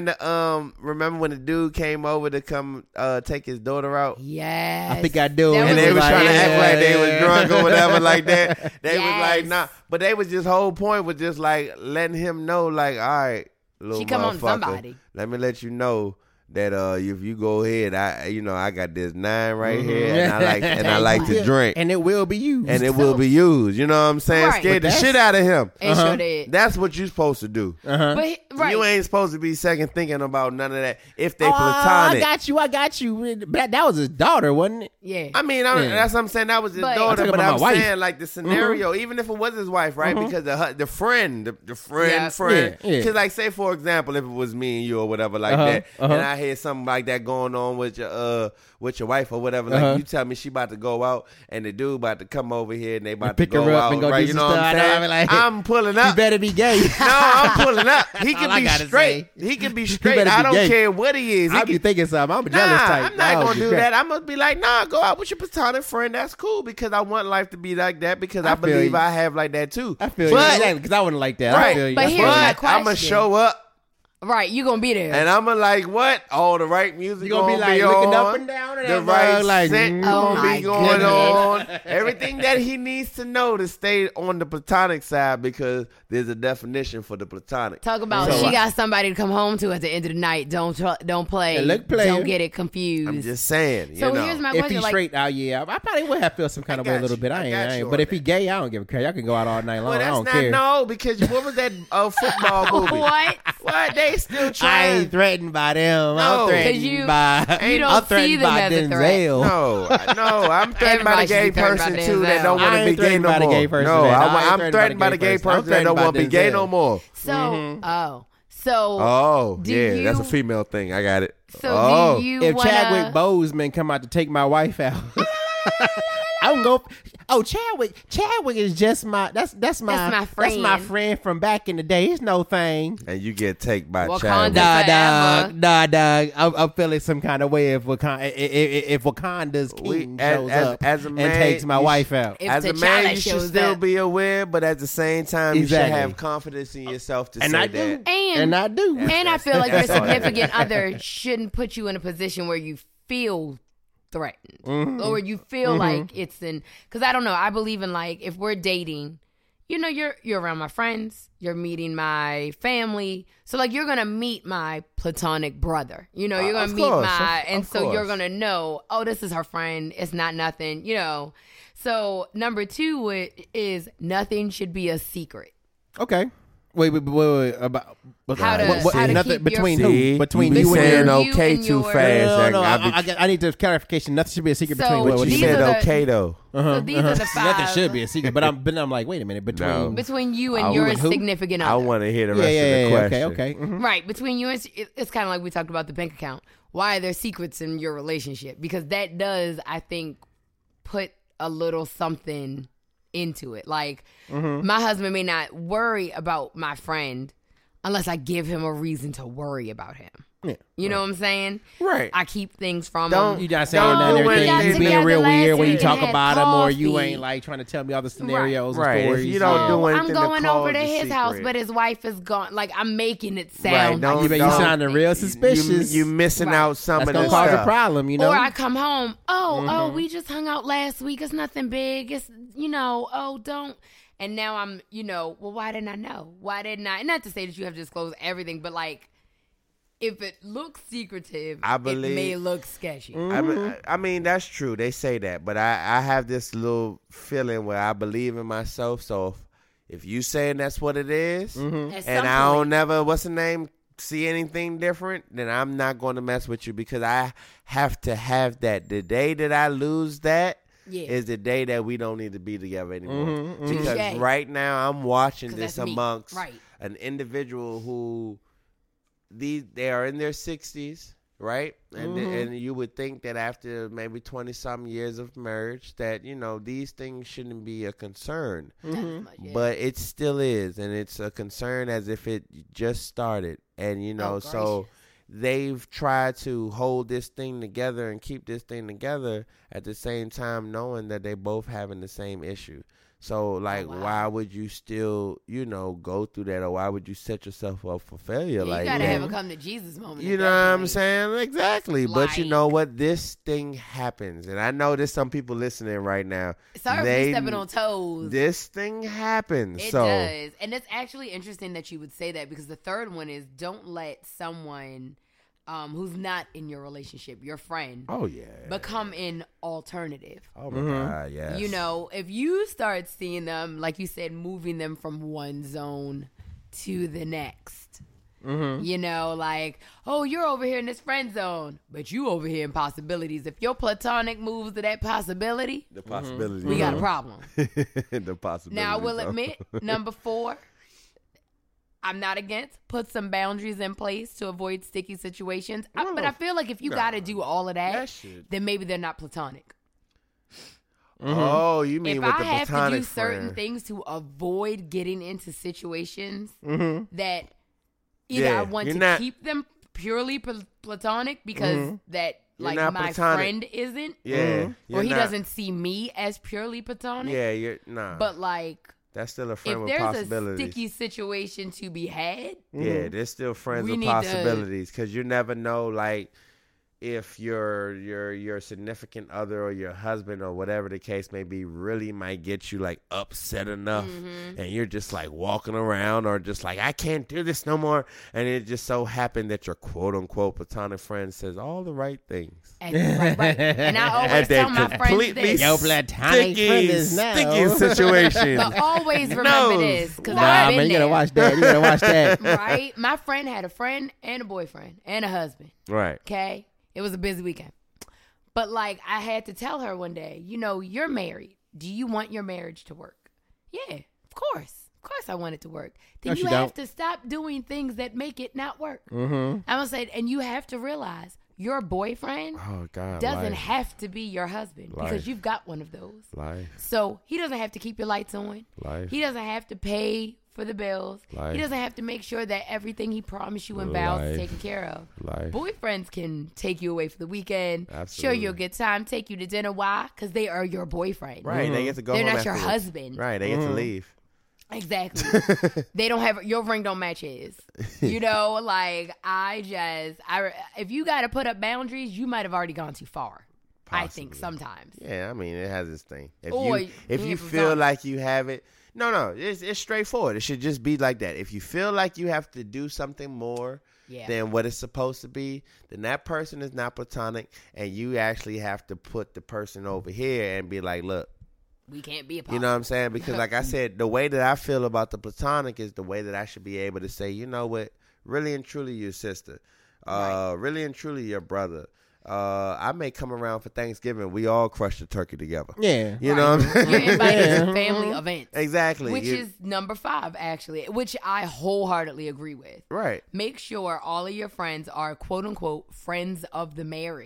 remember when the dude came over to come take his daughter out. Yes. I think I do. That And they was like, trying to act yeah, like they was yeah. drunk or whatever like that. They was Yes. like, nah. But they was just whole point was just like letting him know, like, all right, little She come on motherfucker, somebody. let me let you know that if you go ahead, I got this 9 right here, and I like to drink, and it will be used. and it will be used. You know what I'm saying? Right. Scared But the that's- shit out of him. And sure did. That's what you supposed to do. But right. You ain't supposed to be second thinking about none of that. If they I platonic, got you. But that was his daughter, wasn't it? Yeah. I mean, that's what I'm saying. That was his But- daughter, I'm talking but about I'm my wife. saying like the scenario, even if it was his wife, right? Because the friend, Yeah. friend. Yeah, yeah. Cause like, say for example, if it was me and you or whatever like that, and I hear something like that going on with your wife or whatever, like you tell me she about to go out and the dude about to come over here and they about to pick her go up out, and go right? do You some know what I'm stuff. saying? I be like, I'm pulling up. You better be gay. No, I'm pulling up. He All can I be gotta straight. say. He can be straight. better I be don't gay. care what he is. He I be can- thinking something. I'm a jealous type. I'm not That gonna would be do great. that. I'm gonna be like, nah, go out with your platonic friend. That's cool because I want life to be like that because I I feel believe you. I have like that too. I feel but, you because I wouldn't like that. I Right, feel you. But I here's feel my you. question. I'm gonna show up Right. You gonna be there. and I'm gonna like what? All the right music You gonna be like on, looking up and down at the that right mug, like, scent oh gonna my be going goodness. on. Everything that he needs to know to stay on the platonic side because there's a definition for the platonic. Talk about So she I- got somebody to come home to at the end of the night. Don't play. And look, player. Don't get it confused. I'm just saying. so you know. here's my If question. he's Like, straight out, yeah, I probably would have felt some kind of way a got little you. bit. I I got ain't. you But on if he that. gay, I don't give a care. Y'all can go out all night long. Well, I that's don't not care. no because what was that football movie? what? What they still I trying? ain't threatened by them. No. I'm 'Cause threatened you- by. you don't I'm see threatened them by as a threat. Denzel. No, I'm threatened by the Everybody should gay be threatened by person the too that Denzel. don't want I to be ain't gay threatened no by the more. gay person No, that. I ain't I'm threatened by the gay person. I'm person that don't threatened want to by be gay Denzel. no more. So so Oh, do yeah, you, that's a female thing. I got it. So Oh, do you If wanna, Chadwick Boseman come out to take my wife out, I'm going. Oh, Chadwick is just my. That's my. That's my That's my friend. friend from back in the day. It's no thing. and you get taken by Wakanda. Chadwick. Nah, dog. I'm feeling some kind of way if Wakanda's king shows up as a and man, takes my you wife out. If As a T'Challa man, you should shows still up. be aware, but at the same time, Exactly. you should have confidence in yourself to And say I do. that. and I do. And I feel like your That's all. significant other shouldn't put you in a position where you feel threatened or you feel like it's because I don't know. I believe in like if we're dating, you know, you're around my friends, you're meeting my family, so like you're gonna meet my platonic brother. You know, you're gonna Of meet course, my, of and so you're course. gonna know, oh, this is her friend. It's not nothing. You know. So number 2 is nothing should be a secret. Okay. Wait. About How to nothing keep your- between See, who? Between you you be and saying your. you okay and too your- fast. No, I be- I need the clarification. Nothing should be a secret So between what But you these said are the- okay though. So these are the 5. Nothing should be a secret, but I'm like, wait a minute. No. Between you I and your would- who? significant other. I want to hear the rest Yeah, of the okay, question. okay. Mhm. Right. Between you and it's kind of like we talked about the bank account. Why are there secrets in your relationship? Because that does, I think, put a little something into it. Like, my husband may not worry about my friend unless I give him a reason to worry about him. Yeah, you know what I'm saying? Right. I keep things from Don't- him. You not saying Don't none do of everything. anything. You being Together real last weird when you week talk and about had them, or you coffee. ain't like trying to tell me all the scenarios Right. and If stories. you don't do I'm anything to going cause over to the his house, secret. but his wife is gone. Like, I'm making it Right, sound don't- you, like you don't- sounding real suspicious. You missing Right. out some That's of gonna this cause stuff. a problem, you know. Or I come home, oh, we just hung out last week. It's nothing big. It's, don't. And now I'm, well, why didn't I know? Why didn't I? Not to say that you have to disclose everything, but like, if it looks secretive, I it believe- may look sketchy. I mean, that's true. They say that, but I have this little feeling where I believe in myself. So if you saying that's what it is, At and some I don't point- never, what's the name, see anything different, then I'm not going to mess with you because I have to have that. The day that I lose that is the day that we don't need to be together anymore. Because Touche. right now I'm watching 'Cause this that's me. amongst Right. an individual who they are in their 60s, right? And you would think that after maybe 20-something years of marriage that, these things shouldn't be a concern. Not as much, yeah. But it still is, and it's a concern as if it just started. And, so gracious. they've tried to hold this thing together and keep this thing together at the same time knowing that they both having the same issue. So, like, wow. why would you still, go through that, or why would you set yourself up for failure? you like gotta that? have a come to Jesus moment. You at know that what I'm point. saying? Exactly. But you Like- know what? This thing happens. And I know there's some people listening right now. Sorry They- for stepping on toes. This thing happens. It so does. And it's actually interesting that you would say that, because the third one is, don't let someone who's not in your relationship, your friend, oh yeah. become an alternative. Oh my God, yes. If you start seeing them, like you said, moving them from one zone to the next. Like, oh, you're over here in this friend zone, but you over here in possibilities. If your platonic moves to that possibility, The possibility. we got a problem. The possibility. Now, I will admit, number 4, I'm not against put some boundaries in place to avoid sticky situations. But I feel like if you got to do all of That shit. then maybe they're not platonic. Oh, you mean If with I the have to platonic do certain friend. things to avoid getting into situations that either Yeah, I want you're to not- keep them purely platonic because that You're like not my platonic. friend isn't, Yeah. or you're he not- doesn't see me as purely platonic. Yeah, you're nah. But like, that's still a friend if with there's a possibilities. sticky situation to be had, Yeah, there's still friends We with need to- possibilities because you never know, like, if your significant other or your husband or whatever the case may be really might get you like upset enough, and you're just like walking around or just like, I can't do this no more, and it just so happened that your quote unquote platonic friend says all the right things. and, right. And I always And tell then my friends completely this. Yo, platonic friend is now. sticky situation. But always remember No. this, because Nah, I've been man, you gotta there. watch that. You gotta watch that. Right? My friend had a friend and a boyfriend and a husband. Right. Okay? It was a busy weekend. But like, I had to tell her one day, you're married. Do you want your marriage to work? Yeah, of course. Of course I want it to work. Then No, you she have don't. to stop doing things that make it not work. I'm gonna say, and you have to realize your boyfriend Oh God. doesn't life. have to be your husband Life. because you've got one of those. Life. So he doesn't have to keep your lights on. Life. He doesn't have to pay for the bills. Life. He doesn't have to make sure that everything he promised you in vows is Life. taken care of. Life. Boyfriends can take you away for the weekend, show Absolutely. you a good time, take you to dinner. Why? Because they are your boyfriend. Right. They get to go They're home not your afterwards. husband. Right. They get to leave. Exactly. They don't have your ring don't match his. Like if you got to put up boundaries, you might have already gone too far. I think Possibly. sometimes. Yeah, I mean, it has its thing. If Or you you feel present- like you have it, no, it's straightforward. It should just be like that. If you feel like you have to do something more Yeah. than what it's supposed to be, then that person is not platonic, and you actually have to put the person over here and be like, look, We can't be a you know what I'm saying? Because like I said, the way that I feel about the platonic is the way that I should be able to say, you know what, really and truly your sister, really and truly your brother. I may come around for Thanksgiving. We all crush the turkey together. Yeah. You know what I'm saying? You're invited to family events. Exactly. Which is number 5, actually, which I wholeheartedly agree with. right. Make sure all of your friends are quote unquote friends of the marriage.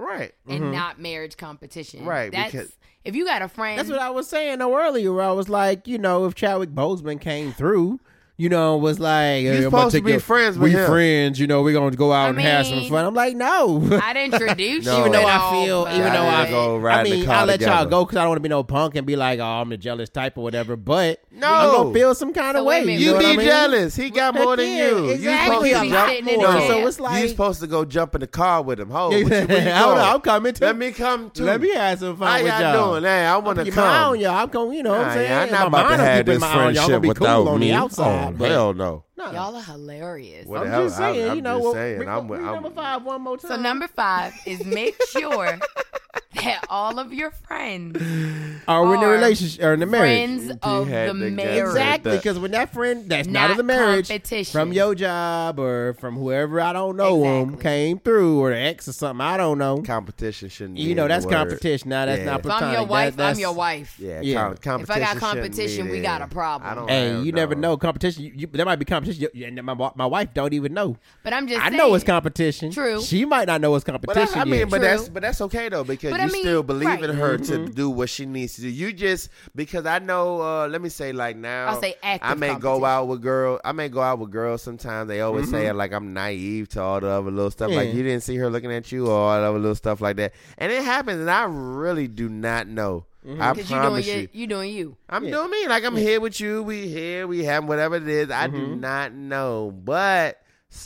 Right. and not marriage competition. Right, That's, because- if you got a friend, That's what I was saying though earlier. Where I was like, if Chadwick Boseman came through, was like, You're supposed to be friends with him. friends. We're gonna go out and have some mean, fun. I'm like, no. I'd introduce No. you. Even though and I all, feel, but- even though Y'all go ride in the car I'll let y'all together. go because I don't want to be no punk and be like, oh, I'm the jealous type or whatever. But No. I'm gonna feel some kind So of wait a way. minute. You You know be what I mean? jealous. He got more than Yeah, you. exactly. You I'm supposed to sitting jump in the more. cab. So it's like, You supposed to go jump in the car with him. Ho, where you hold going? on, I'm coming too. Let me come too. Let me have some fun How with y'all y'all. doing? Hey, I want to Keep my eye on come. y'all. I'm going, what I'm saying? I'm not My about to mind will have keep in this my eye on y'all. friendship Gonna be without cool on me. the outside. Oh, but hell no. no. Y'all are hilarious. What the I'm hell? just saying, I'm just saying. read number 5 one more time. So number 5 is make sure that all of your friends Are we in the are relationship or in the marriage? friends of had the to get marriage. Exactly, that. because when that friend that's not Not of the marriage, competition. from your job or from whoever I don't know him Exactly. came through or the ex or something I don't know. Competition shouldn't be That's the word. competition. Now that's Yeah. not If If I'm platonic. your wife, That's I'm your wife. Yeah, Yeah. competition. If I got shouldn't competition, be we got a there. problem. I don't Hey, have you no- never know competition. There might be competition, and my wife don't even know. But I'm just I saying. know it's competition. True. She might not know it's But competition. I mean, yet. but True. that's okay though because But you I mean, still believe in right. her to do what she needs to do. You just because I know. Let me say like now. I'll say active I may go competition. out with girls. I may go out with girls sometimes. They always say like I'm naive to all the other little stuff. Like Yeah. you didn't see her looking at you or all the other little stuff like that. And it happens, and I really do not know. I Because promise you. you doing you. I'm doing me. Like I'm here with you. We here. We have whatever it is. I do not know. But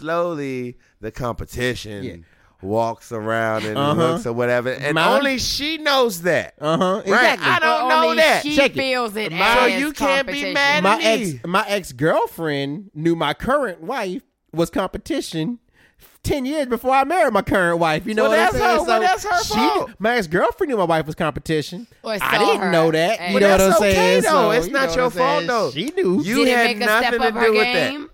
slowly the competition walks around and looks or whatever. And Mine- only she knows that. Right. Exactly. I don't know Only that. She Check it. feels it So as you can't be competition. mad at My ex girlfriend knew my current wife was competition 10 years before I married my current wife. You know Well, what I'm that's saying? her- well, that's her fault. My ex girlfriend knew my wife was competition. Or I saw didn't her. know that. Hey. You But know what that's I'm okay, saying? though. So, It's you not know what your I'm saying? fault, though. She knew. You Did it had make a nothing step to up her do with that. game?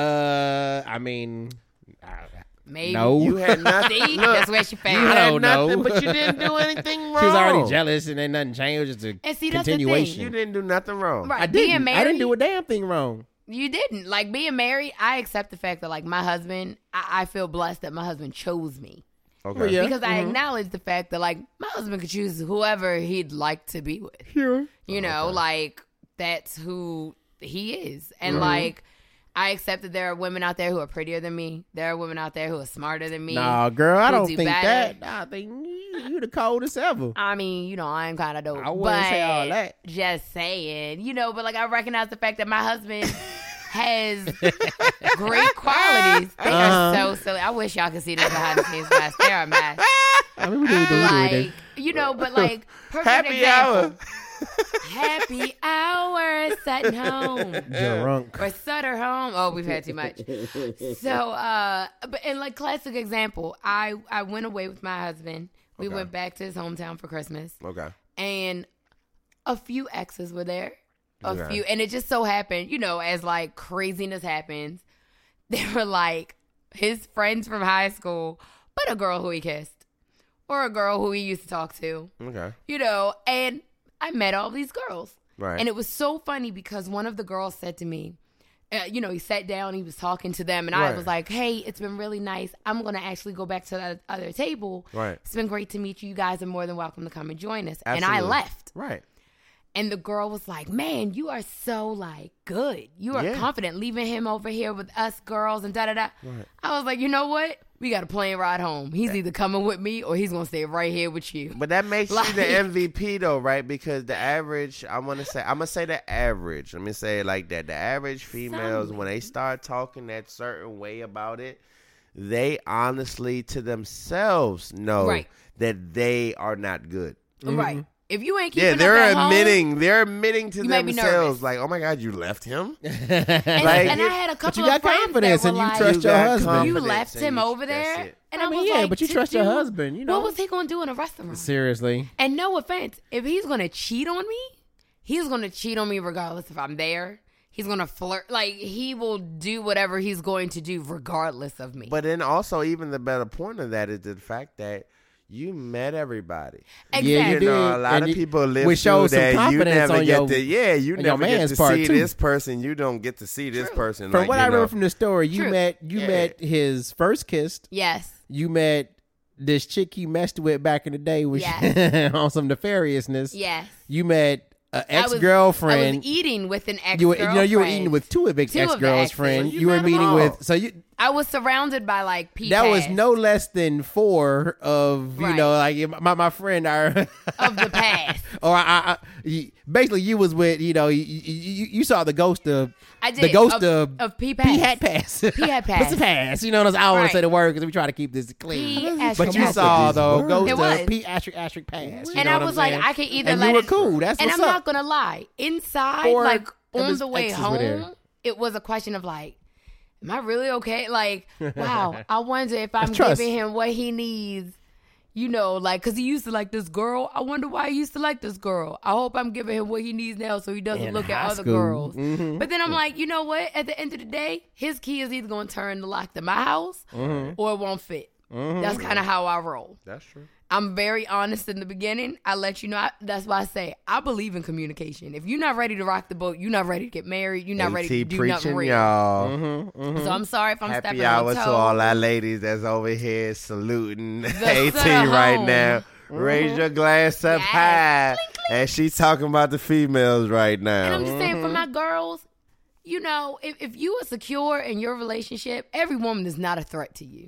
I mean, Maybe. no. You had nothing. See, Look, that's where she you found. I had don't know. nothing, but you didn't do anything wrong. She was already jealous and then nothing changed. Just a And see, that's the thing. continuation. You didn't do nothing wrong. Right. I Being didn't. married, I didn't do a damn thing wrong. You didn't. Like being married, I accept the fact that like my husband, I feel blessed that my husband chose me. Okay. Well, yeah. Because I acknowledge the fact that like my husband could choose whoever he'd like to be with. Sure. You know, like that's who he is. And like I accept that there are women out there who are prettier than me. There are women out there who are smarter than me. Nah, girl, I who don't do think better. that. Nah, I think you the coldest ever. I mean, I'm kind of dope. I wouldn't say but all that. Just saying, but like I recognize the fact that my husband has great qualities. They are so silly. I wish y'all could see this behind the scenes guys. They are a mess. I mean, we do. Like, but like perfect Happy example. hour. Happy hour sitting home. Drunk. Or Sutter home. Oh, we've had too much. So, but and like classic example, I went away with my husband. We went back to his hometown for Christmas, Okay. and a few exes were there. Okay. Few, and it just so happened, as like craziness happens, they were like his friends from high school, but a girl who he kissed, or a girl who he used to talk to, Okay. and I met all these girls. Right. And it was so funny because one of the girls said to me, he sat down, he was talking to them, and I Right. was like, hey, it's been really nice. I'm going to actually go back to the other table. Right. It's been great to meet you. You guys are more than welcome to come and join us. And I Absolutely. left. Right. And the girl was like, man, you are so like good. You are Yeah. confident leaving him over here with us girls and da-da-da. Right. I was like, you know what? We got a plane ride home. He's either coming with me or he's going to stay right here with you. But that makes Like- you the MVP though, right? Because the average, I'm gonna say the average. Let me say it like that. The average females, when they start talking that certain way about it, they honestly to themselves know Right. that they are not good. Right. If you ain't keeping Yeah, up they're at home, admitting. They're admitting to You might be themselves, nervous. like, "Oh my God, you left him." And, Like- and I had a couple you got of friends confidence that and were you like, trust your got husband. you confidence left and him you- over that's there. it. And I I mean, was yeah, like, but you to trust your do- husband, What was he going to do in a restaurant? Seriously. And no offense, if he's going to cheat on me, he's going to cheat on me regardless if I'm there. He's going to flirt. Like, he will do whatever he's going to do regardless of me. But then also, even the better point of that is the fact that you met everybody. Exactly. Yeah, you You did. know, a lot And of you- people live which through shows some that. You confidence never on get your- to, you on your never get man's to part, see too. this person. You don't get to see this person. From like, what you I know. remember from the story, you True. met his first kiss. Yes. You met this chick you messed with back in the day was on some nefariousness. Yes. You met an I ex-girlfriend. was eating with an ex-girlfriend. You were eating with two of ex-girlfriends. You were meeting with I was surrounded by like people. That was no less than 4 of like my friend of the past. Or basically you was with you saw the ghost of I did the ghost of P Pass. P hat pass. P hat pass. What's the pass? I don't want to say the word because we try to keep this clean. But you saw the ghost of P * pass. And I was like, I can either and let you were it, cool. That's and what's I'm up. not gonna lie. Inside, like on the way home, there. it was a question of like, am I really okay? Like, wow, I wonder if I'm trust. giving him what he needs. Like, because he used to like this girl. I wonder why he used to like this girl. I hope I'm giving him what he needs now so he doesn't look at other girls. Mm-hmm. But then I'm like, you know what? At the end of the day, his key is either going to turn the lock to my house or it won't fit. That's kind of how I roll. That's true. I'm very honest in the beginning. I let you know. That's why I say I believe in communication. If you're not ready to rock the boat, you're not ready to get married. You're not ready to do nothing real. Y'all. So I'm sorry if I'm stepping Happy on hour toes. to all our ladies that's over here saluting The 18 son of right home. now. Raise your glass up Yes. high. Clink, clink. And she talking about the females right now. And I'm just saying for my girls, if you are secure in your relationship, every woman is not a threat to you.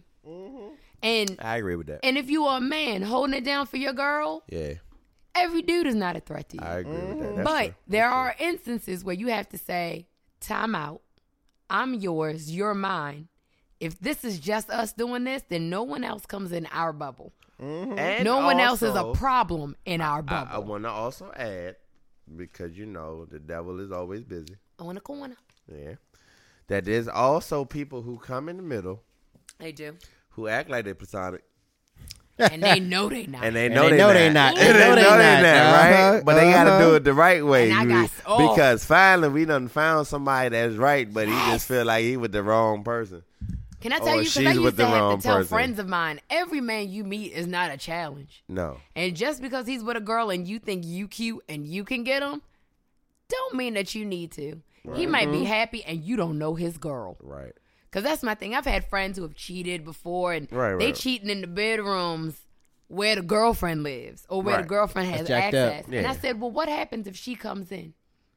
And I agree with that. and if you are a man holding it down for your girl, Yeah, every dude is not a threat to you. I agree with that. That's But true. there are instances where you have to say, time out. I'm yours. You're mine. If this is just us doing this, then no one else comes in our bubble. And No one else is a also, problem in our bubble. I want to also add, because the devil is always busy. On a corner. Yeah. That there's also people who come in the middle They do. who act like they're platonic. And they know they not. And they And know they know they not. And they know they not, right? But they got to do it the right way. And I got- Because finally we done found somebody that's right, but he just feel like he with the wrong person. Can I tell you? Because she's I with used the to have wrong to tell person. friends of mine, every man you meet is not a challenge. No. And just because he's with a girl and you think you cute and you can get him, don't mean that you need to. He might be happy and you don't know his girl. Right. Because that's my thing. I've had friends who have cheated before and Right, they right. cheating in the bedrooms where the girlfriend lives or where the Right. girlfriend has That's jacked up. access. And I Yeah. said, well, what happens if she comes in?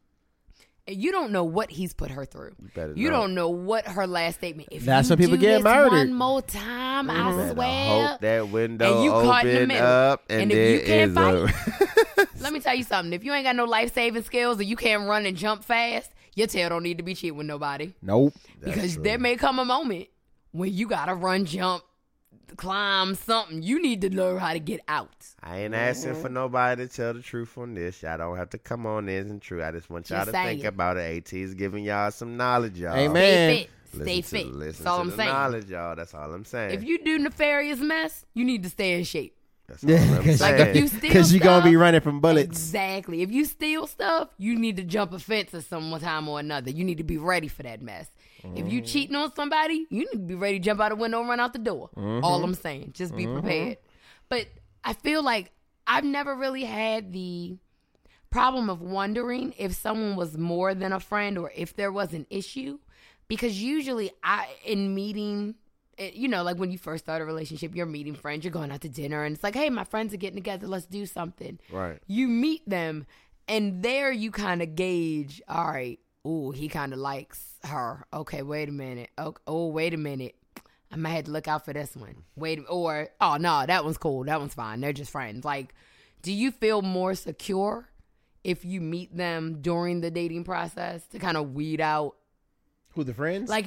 And you don't know what he's put her through. better You know. don't know what her last statement. If That's you when people do get this murdered. one more time, I Better swear. hope that window And you caught in the open middle. up and, And there if you can't is a... Let me tell you something. If you ain't got no life-saving skills or you can't run and jump fast, your tail don't need to be cheating with nobody. Nope. Because true. there may come a moment when you got to run, jump, climb, something. You need to learn how to get out. I ain't asking for nobody to tell the truth on this. Y'all don't have to come on this and true. I just want y'all Just to saying. think about it. AT is giving y'all some knowledge, y'all. Amen. Stay fit. Stay fit. Listen That's all to I'm the saying. knowledge, y'all. That's all I'm saying. If you do nefarious mess, you need to stay in shape. That's all I'm Because Like saying. if you steal you're going to be stuff- running from bullets. Exactly. If you steal stuff, you need to jump a fence at some time or another. You need to be ready for that mess. If you cheating on somebody, you need to be ready to jump out the window and run out the door. All I'm saying. Just be prepared. But I feel like I've never really had the problem of wondering if someone was more than a friend or if there was an issue. Because usually in meeting, like when you first start a relationship, you're meeting friends, you're going out to dinner, and it's like, hey, my friends are getting together, let's do something. Right. You meet them, and there you kind of gauge, all right, ooh, he kind of likes her. Okay, wait a minute. Oh, wait a minute. I might have to look out for this one. Oh, no, that one's cool. That one's fine. They're just friends. Like, do you feel more secure if you meet them during the dating process to kind of weed out? Who, the friends? Like,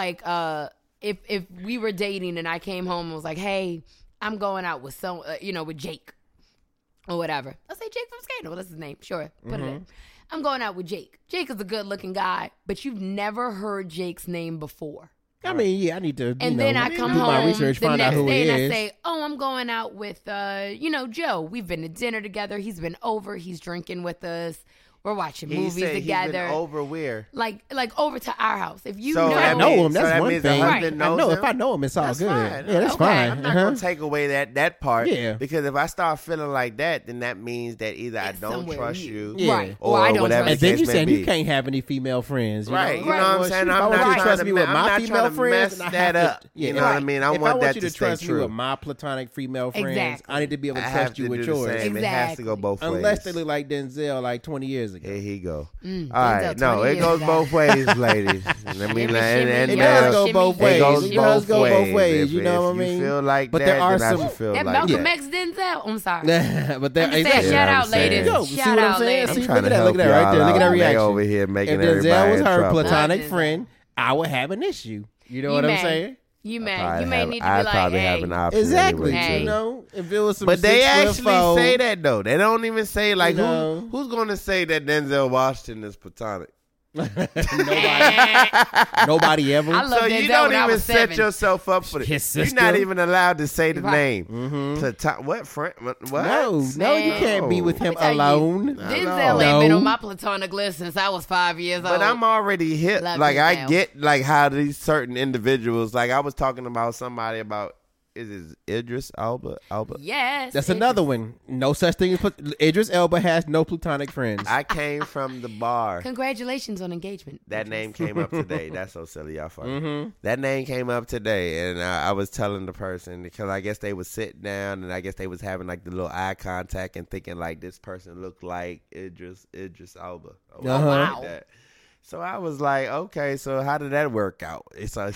if we were dating and I came home and was like, hey, I'm going out with with Jake or whatever. Let's say Jake from Scandal. That's his name. Sure. Put it in. I'm going out with Jake. Jake is a good looking guy, but you've never heard Jake's name before. I mean, yeah, I need to. And then I come do home my research, the find out next who day he and is. I say, oh, I'm going out with, Joe. We've been to dinner together. He's been over. He's drinking with us. We're watching He movies said together. He's been over where? Like over to our house. If you So know, If I know him, that's that one means the thing. husband I knows know him? if I know him, it's all That's good. fine. Yeah, that's Okay. fine. I'm not gonna take away that part. Yeah. Because if I start feeling like that, then that means that either I It's don't somewhere trust weird. you, Yeah. Right. or I don't whatever trust And then case you may saying be. you can't have any female friends, Right, You you know what I'm Well, saying? shoot, if I'm I want not you to trust trying me to with I'm my not female trying to friends, mess and I that have up. to, You know what I mean? I if want I that want you to to stay trust me true. with my platonic female friends, Exactly. I need to be able I to have trust to you with do the yours. same. It has to go both ways. Unless they look like Denzel like 20 years ago. Here he go. Denzel All right, no, 20 it years goes ago. both ways, ladies. I mean, Shimmy, and It shimmy, does yeah. go both ways. It goes It does both go both ways. If- You know what I If mean? you feel like But that, there are then I some- should feel That like Malcolm that. X Denzel. I'm sorry. But there, I'm just saying, exactly. shout I'm out, saying. ladies. Yo, see Shout what I'm out, saying? ladies. I'm See, trying look to at that, help look at that right y'all there. Look at that out. They reaction. over here making If everybody Denzel was in her trouble. platonic Denzel. friend, I would have an issue. You know You what I'm may. saying? You I may. probably You may have- need to I be like, probably have hey. an option Exactly. anyway, Hey. too. You know, if it was some But they 6'4", actually say that though. They don't even say like You know. who's going to say that Denzel Washington is platonic. Nobody ever. I love So Denzel you don't when I even was set 7. yourself up for His this. You're sister. not even allowed to say the Right. name. What friend? What? No, you Man. can't be with him Let me tell you, alone. Denzel No. ain't been on my platonic list since I was 5 years old. But I'm already hit. Love Like I Denzel. get like how these certain individuals. Like I was talking about somebody about. Is it Idris Elba? Yes. That's it- another one. No such thing as Idris Elba has no platonic friends. I came from the bar. Congratulations on engagement. That name came up today. That's so silly, y'all funny. Mm-hmm. That name came up today, and I was telling the person because I guess they was sitting down, and I guess they was having like the little eye contact and thinking like this person looked like Idris Elba. Or Uh-huh. like Wow. that. So I was like, okay, so how did that work out? So,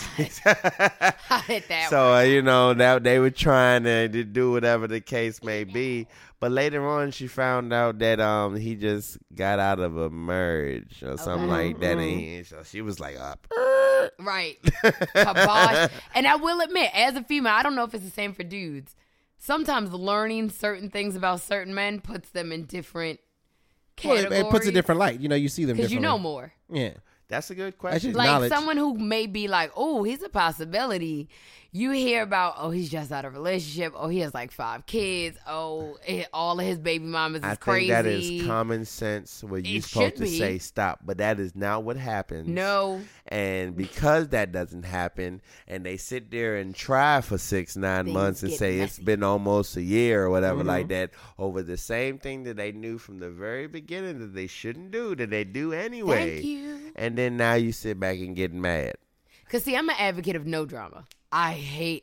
I hit that so you know, that they were trying to do whatever the case may be. But later on, she found out that he just got out of a marriage or something like that, and so she was like, Right. Kibosh. And I will admit, as a female, I don't know if it's the same for dudes. Sometimes learning certain things about certain men puts them in different Well, categories. it puts a different light. You know, you see them Because you differently. know more. Yeah. That's a good That's question. just Like knowledge. someone who may be like, oh, he's a possibility. You hear about, oh, he's just out of a relationship. Oh, he has like 5 kids. Oh, all of his baby mamas is I think crazy. that is common sense where you're It supposed should to be. say stop, but that is not what happens. No. And because that doesn't happen, and they sit there and try for 6-9 Things months and get say it's messy. been almost a year or whatever Mm-hmm. like that over the same thing that they knew from the very beginning that they shouldn't do, that they do anyway. Thank you. And then now you sit back and get mad. Because, see, I'm an advocate of no drama. I hate,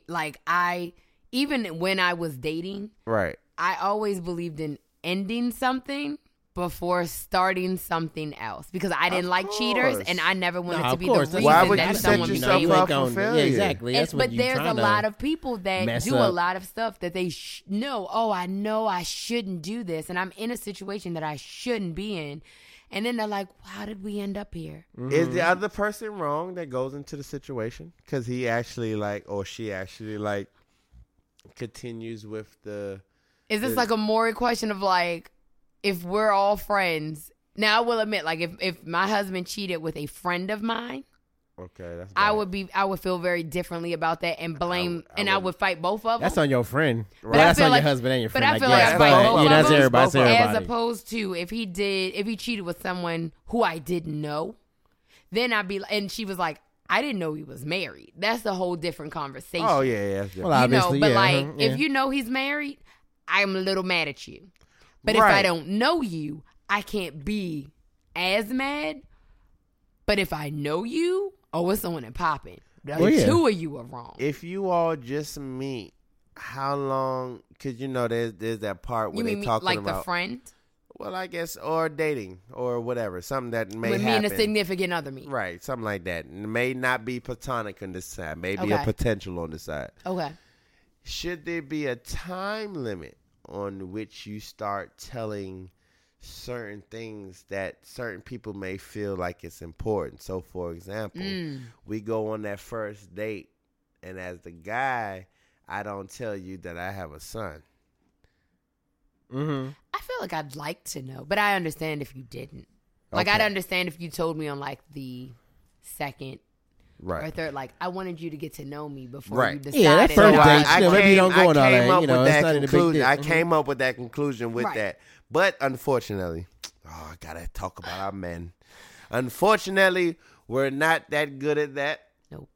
even when I was dating, Right. I always believed in ending something before starting something else because I didn't like cheaters course. and I never wanted No, to of be course. the That's reason Why would that you set someone yourself became up ain't for gonna- failure? Yeah, exactly. That's but what you there's a trying to lot of people that mess do a up. lot of stuff that they know. Oh, I know I shouldn't do this, and I'm in a situation that I shouldn't be in. And then they're like, "How did we end up here?" Is the other person wrong that goes into the situation? Because he actually or she actually continues with the. Is this like a more question of like, if we're all friends? Now I will admit, like, if my husband cheated with a friend of mine, Okay, that's. I bad. would feel very differently about that and blame, I I would- would fight both of them. That's on your friend. Right. Well, that's I feel on like- your husband and your but friend. I feel guess. like I fight But, both yeah, that's of them. everybody. That's Both of them. As everybody. opposed to if he cheated with someone who I didn't know, then I'd be, and she was like, I didn't know he was married. That's a whole different conversation. Oh yeah, that's different. Well, You know, obviously, but yeah, like, uh-huh, if yeah. you know he's married, I'm a little mad at you. But if I Right. don't know you, I can't be as mad. But if I know you, oh, it's on and popping. The Well, yeah. two of you are wrong. If you all just meet, how long? Because there's that part where You they mean talking like about. the friend? Well, I guess or dating or whatever, something that may When me and happen. a significant other meet. Right, something like that. It may not be platonic on this side, maybe a Okay. potential on the side. Okay. Should there be a time limit on which you start telling certain things that certain people may feel like it's important? So, for example, we go on that first date, and as the guy, I don't tell you that I have a son. Mm-hmm. I feel like I'd like to know, but I understand if you didn't. Like, Okay. I'd understand if you told me on, like, the second or Right. third. Like, I wanted you to get to know me before Right. you decided. Yeah, that first that date, I was- you know, maybe you don't go on all that, came up you know, with it's that not even a big conclusion. deal. I Mhm. came up with that conclusion with Right. that. But unfortunately, Oh, I gotta talk about our men. Unfortunately, we're not that good at that. Nope.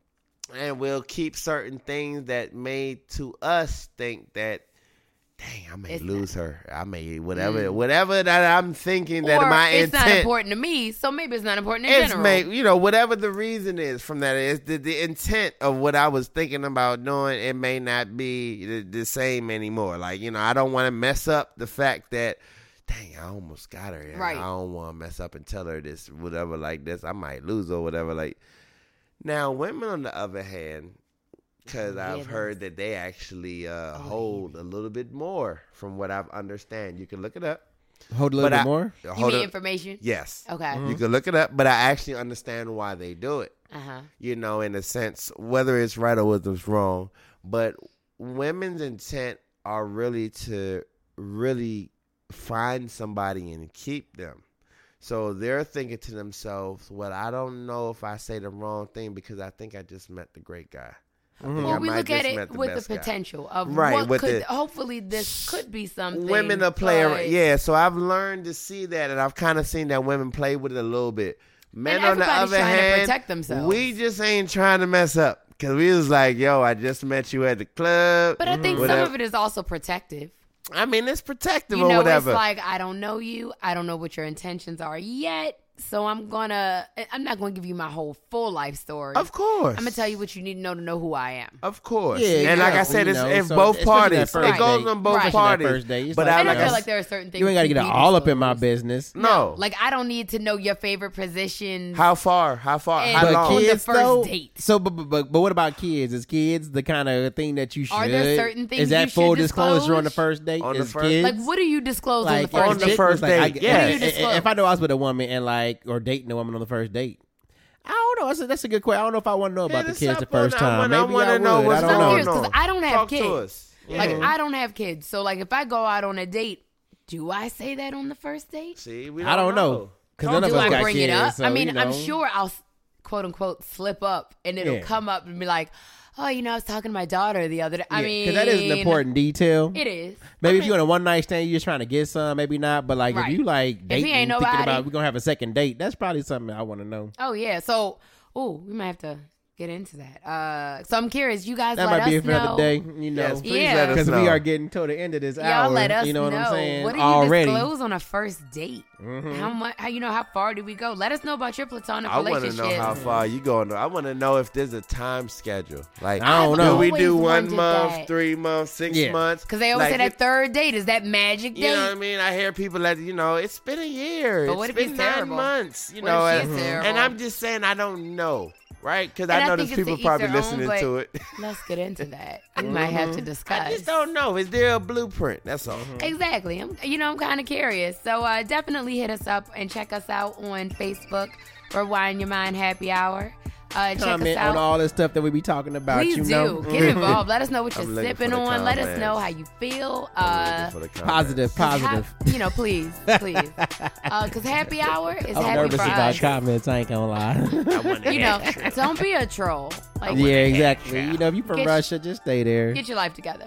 And we'll keep certain things that made to us think that, dang, I may lose her. I may whatever that I'm thinking that or my it's intent. not important to me, so maybe it's not important in general. You know, whatever the reason is from that is the intent of what I was thinking about doing. It may not be the same anymore. Like, you know, I don't want to mess up the fact that, dang, I almost got her. And right. I don't want to mess up and tell her this, whatever, like this. I might lose or whatever. Like, now, women, on the other hand, because I've heard that they actually hold a little bit more from what I've understand. You can look it up. Hold a little bit more? You mean information? Yes. Okay. Mm-hmm. You can look it up, but I actually understand why they do it. Uh-huh. You know, in a sense, whether it's right or whether it's wrong. But women's intent are really to really find somebody and keep them. So they're thinking to themselves, well, I don't know if I say the wrong thing because I think I just met the great guy. Well, we look at it with the potential of what could, hopefully this could be something. Women are playing, yeah. So I've learned to see that, and I've kind of seen that women play with it a little bit. Men, on the other hand, to protect themselves. We just ain't trying to mess up because we was like, yo, I just met you at the club. But I think some of it is also protective. I mean, it's protective or whatever. It's like, I don't know you. I don't know what your intentions are yet. So I'm not going to give you my whole full life story. Of course. I'm going to tell you what you need to know who I am. Of course. Yeah, and like I said, it's in both parties. It goes on both parties. First date. But I feel like there are certain things. You ain't got to get all up in my business. No. Like, I don't need to know your favorite positions. How far? How long? On the first date. So, but what about kids? Is kids the kind of thing that you should? Are there certain things Is that full disclosure on the first date? On the first kids? Like, what do you disclose on the first on date? the first date, yeah. If I know I was with a woman and or dating a woman on the first date, I don't know. That's a good question. I don't know if I want to know about the kids the first time. Maybe I want to know. I don't know because I don't have kids. Yeah. Like, I don't have kids, so like if I go out on a date, do I say that on the first date? See, I don't know because none of us got kids. Do I bring it up? So, I mean, I'm sure I'll quote unquote slip up, and it'll come up and be like, oh, I was talking to my daughter the other day. I mean, because that is an important detail. It is. Maybe if you're on a one night stand, you're just trying to get some. Maybe not. But like if you like dating, thinking about we're gonna have a second date, that's probably something I want to know. Oh yeah. So, we might have to get into that. So I'm curious. You guys, that let might be us for another know. day. You know, yes, please let us know. Because we are getting toward the end of this hour. Y'all let us you know. What I'm saying? What do you disclose on a first date? Mm-hmm. How much? How far do we go? Let us know about your platonic relationships. I want to know how far you going. I want to know if there's a time schedule. Like, I don't know. Do we do 1 month, 3 months, 6 months? Because they always say that third date is that magic date. You know what I mean? I hear people that it's been a year. But what it's if been it's 9 terrible? months. What if she's terrible? And I'm just saying I don't know. Right? Because I know there's think people probably listening to it. Let's get into that. We might have to discuss. I just don't know. Is there a blueprint? That's all. Exactly. I'm kind of curious. So definitely hit us up and check us out on Facebook for Wine Your Mind Happy Hour. Comment on all the stuff that we be talking about. Please do. Get involved. Let us know what you're sipping on. Let us know how you feel. Positive. Please. Because happy hour is happy nervous for us. about comments. I ain't gonna lie. Don't be a troll. Exactly. If you from Russia, just stay there. Get your life together.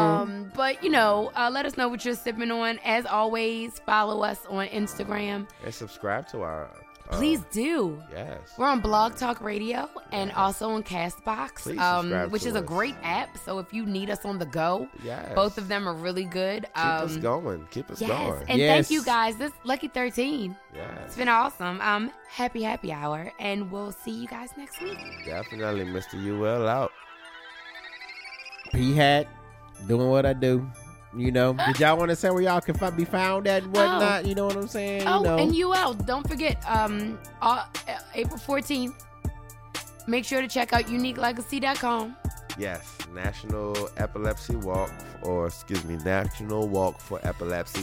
But let us know what you're sipping on. As always, follow us on Instagram and subscribe to our. Please do. Yes. We're on Blog Talk Radio and also on Castbox, which is a great app. So if you need us on the go, both of them are really good. Keep us going. Keep us going. And thank you guys. This Lucky 13. Yes. It's been awesome. Happy hour. And we'll see you guys next week. Definitely. Mr. UL out. P-Hat, doing what I do. Did y'all want to say where y'all can be found at and whatnot? You know what I'm saying? And UL, don't forget, April 14th, make sure to check out uniquelegacy.com. Yes, National Epilepsy Walk, National Walk for Epilepsy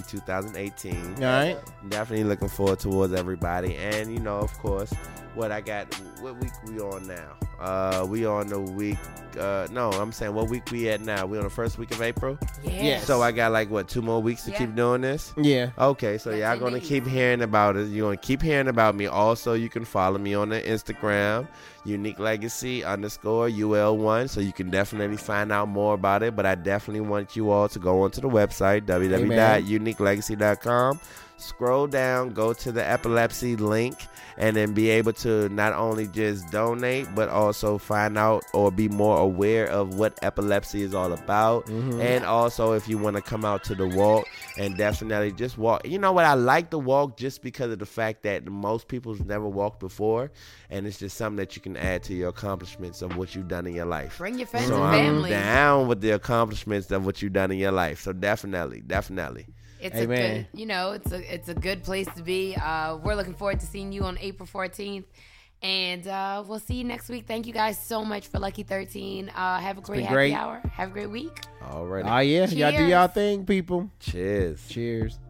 2018. All right. Definitely looking forward towards everybody. And, of course, what I got, what week we on now? We on the week. No, I'm saying what week we at now? We on the first week of April. Yeah. So I got like what 2 more weeks to keep doing this. Yeah. Okay, so y'all gonna keep hearing about it. You're gonna keep hearing about me. Also, you can follow me on the Instagram, Unique Legacy _UL1. So you can definitely find out more about it. But I definitely want you all to go onto the website www.uniquelegacy.com. Scroll down, go to the epilepsy link, and then be able to not only just donate, but also find out or be more aware of what epilepsy is all about. And also, if you want to come out to the walk, and definitely just walk. You know what? I like the walk just because of the fact that most people's never walked before, and it's just something that you can add to your accomplishments of what you've done in your life. Bring your friends So and I'm family. down with the accomplishments of what you've done in your life. So definitely. It's Amen. a good, it's a good place to be. We're looking forward to seeing you on April 14th. And we'll see you next week. Thank you guys so much for Lucky 13. Have a great happy hour. Have a great week. All right. Oh, yeah. Y'all do Cheers. y'all thing, people. Cheers. Cheers.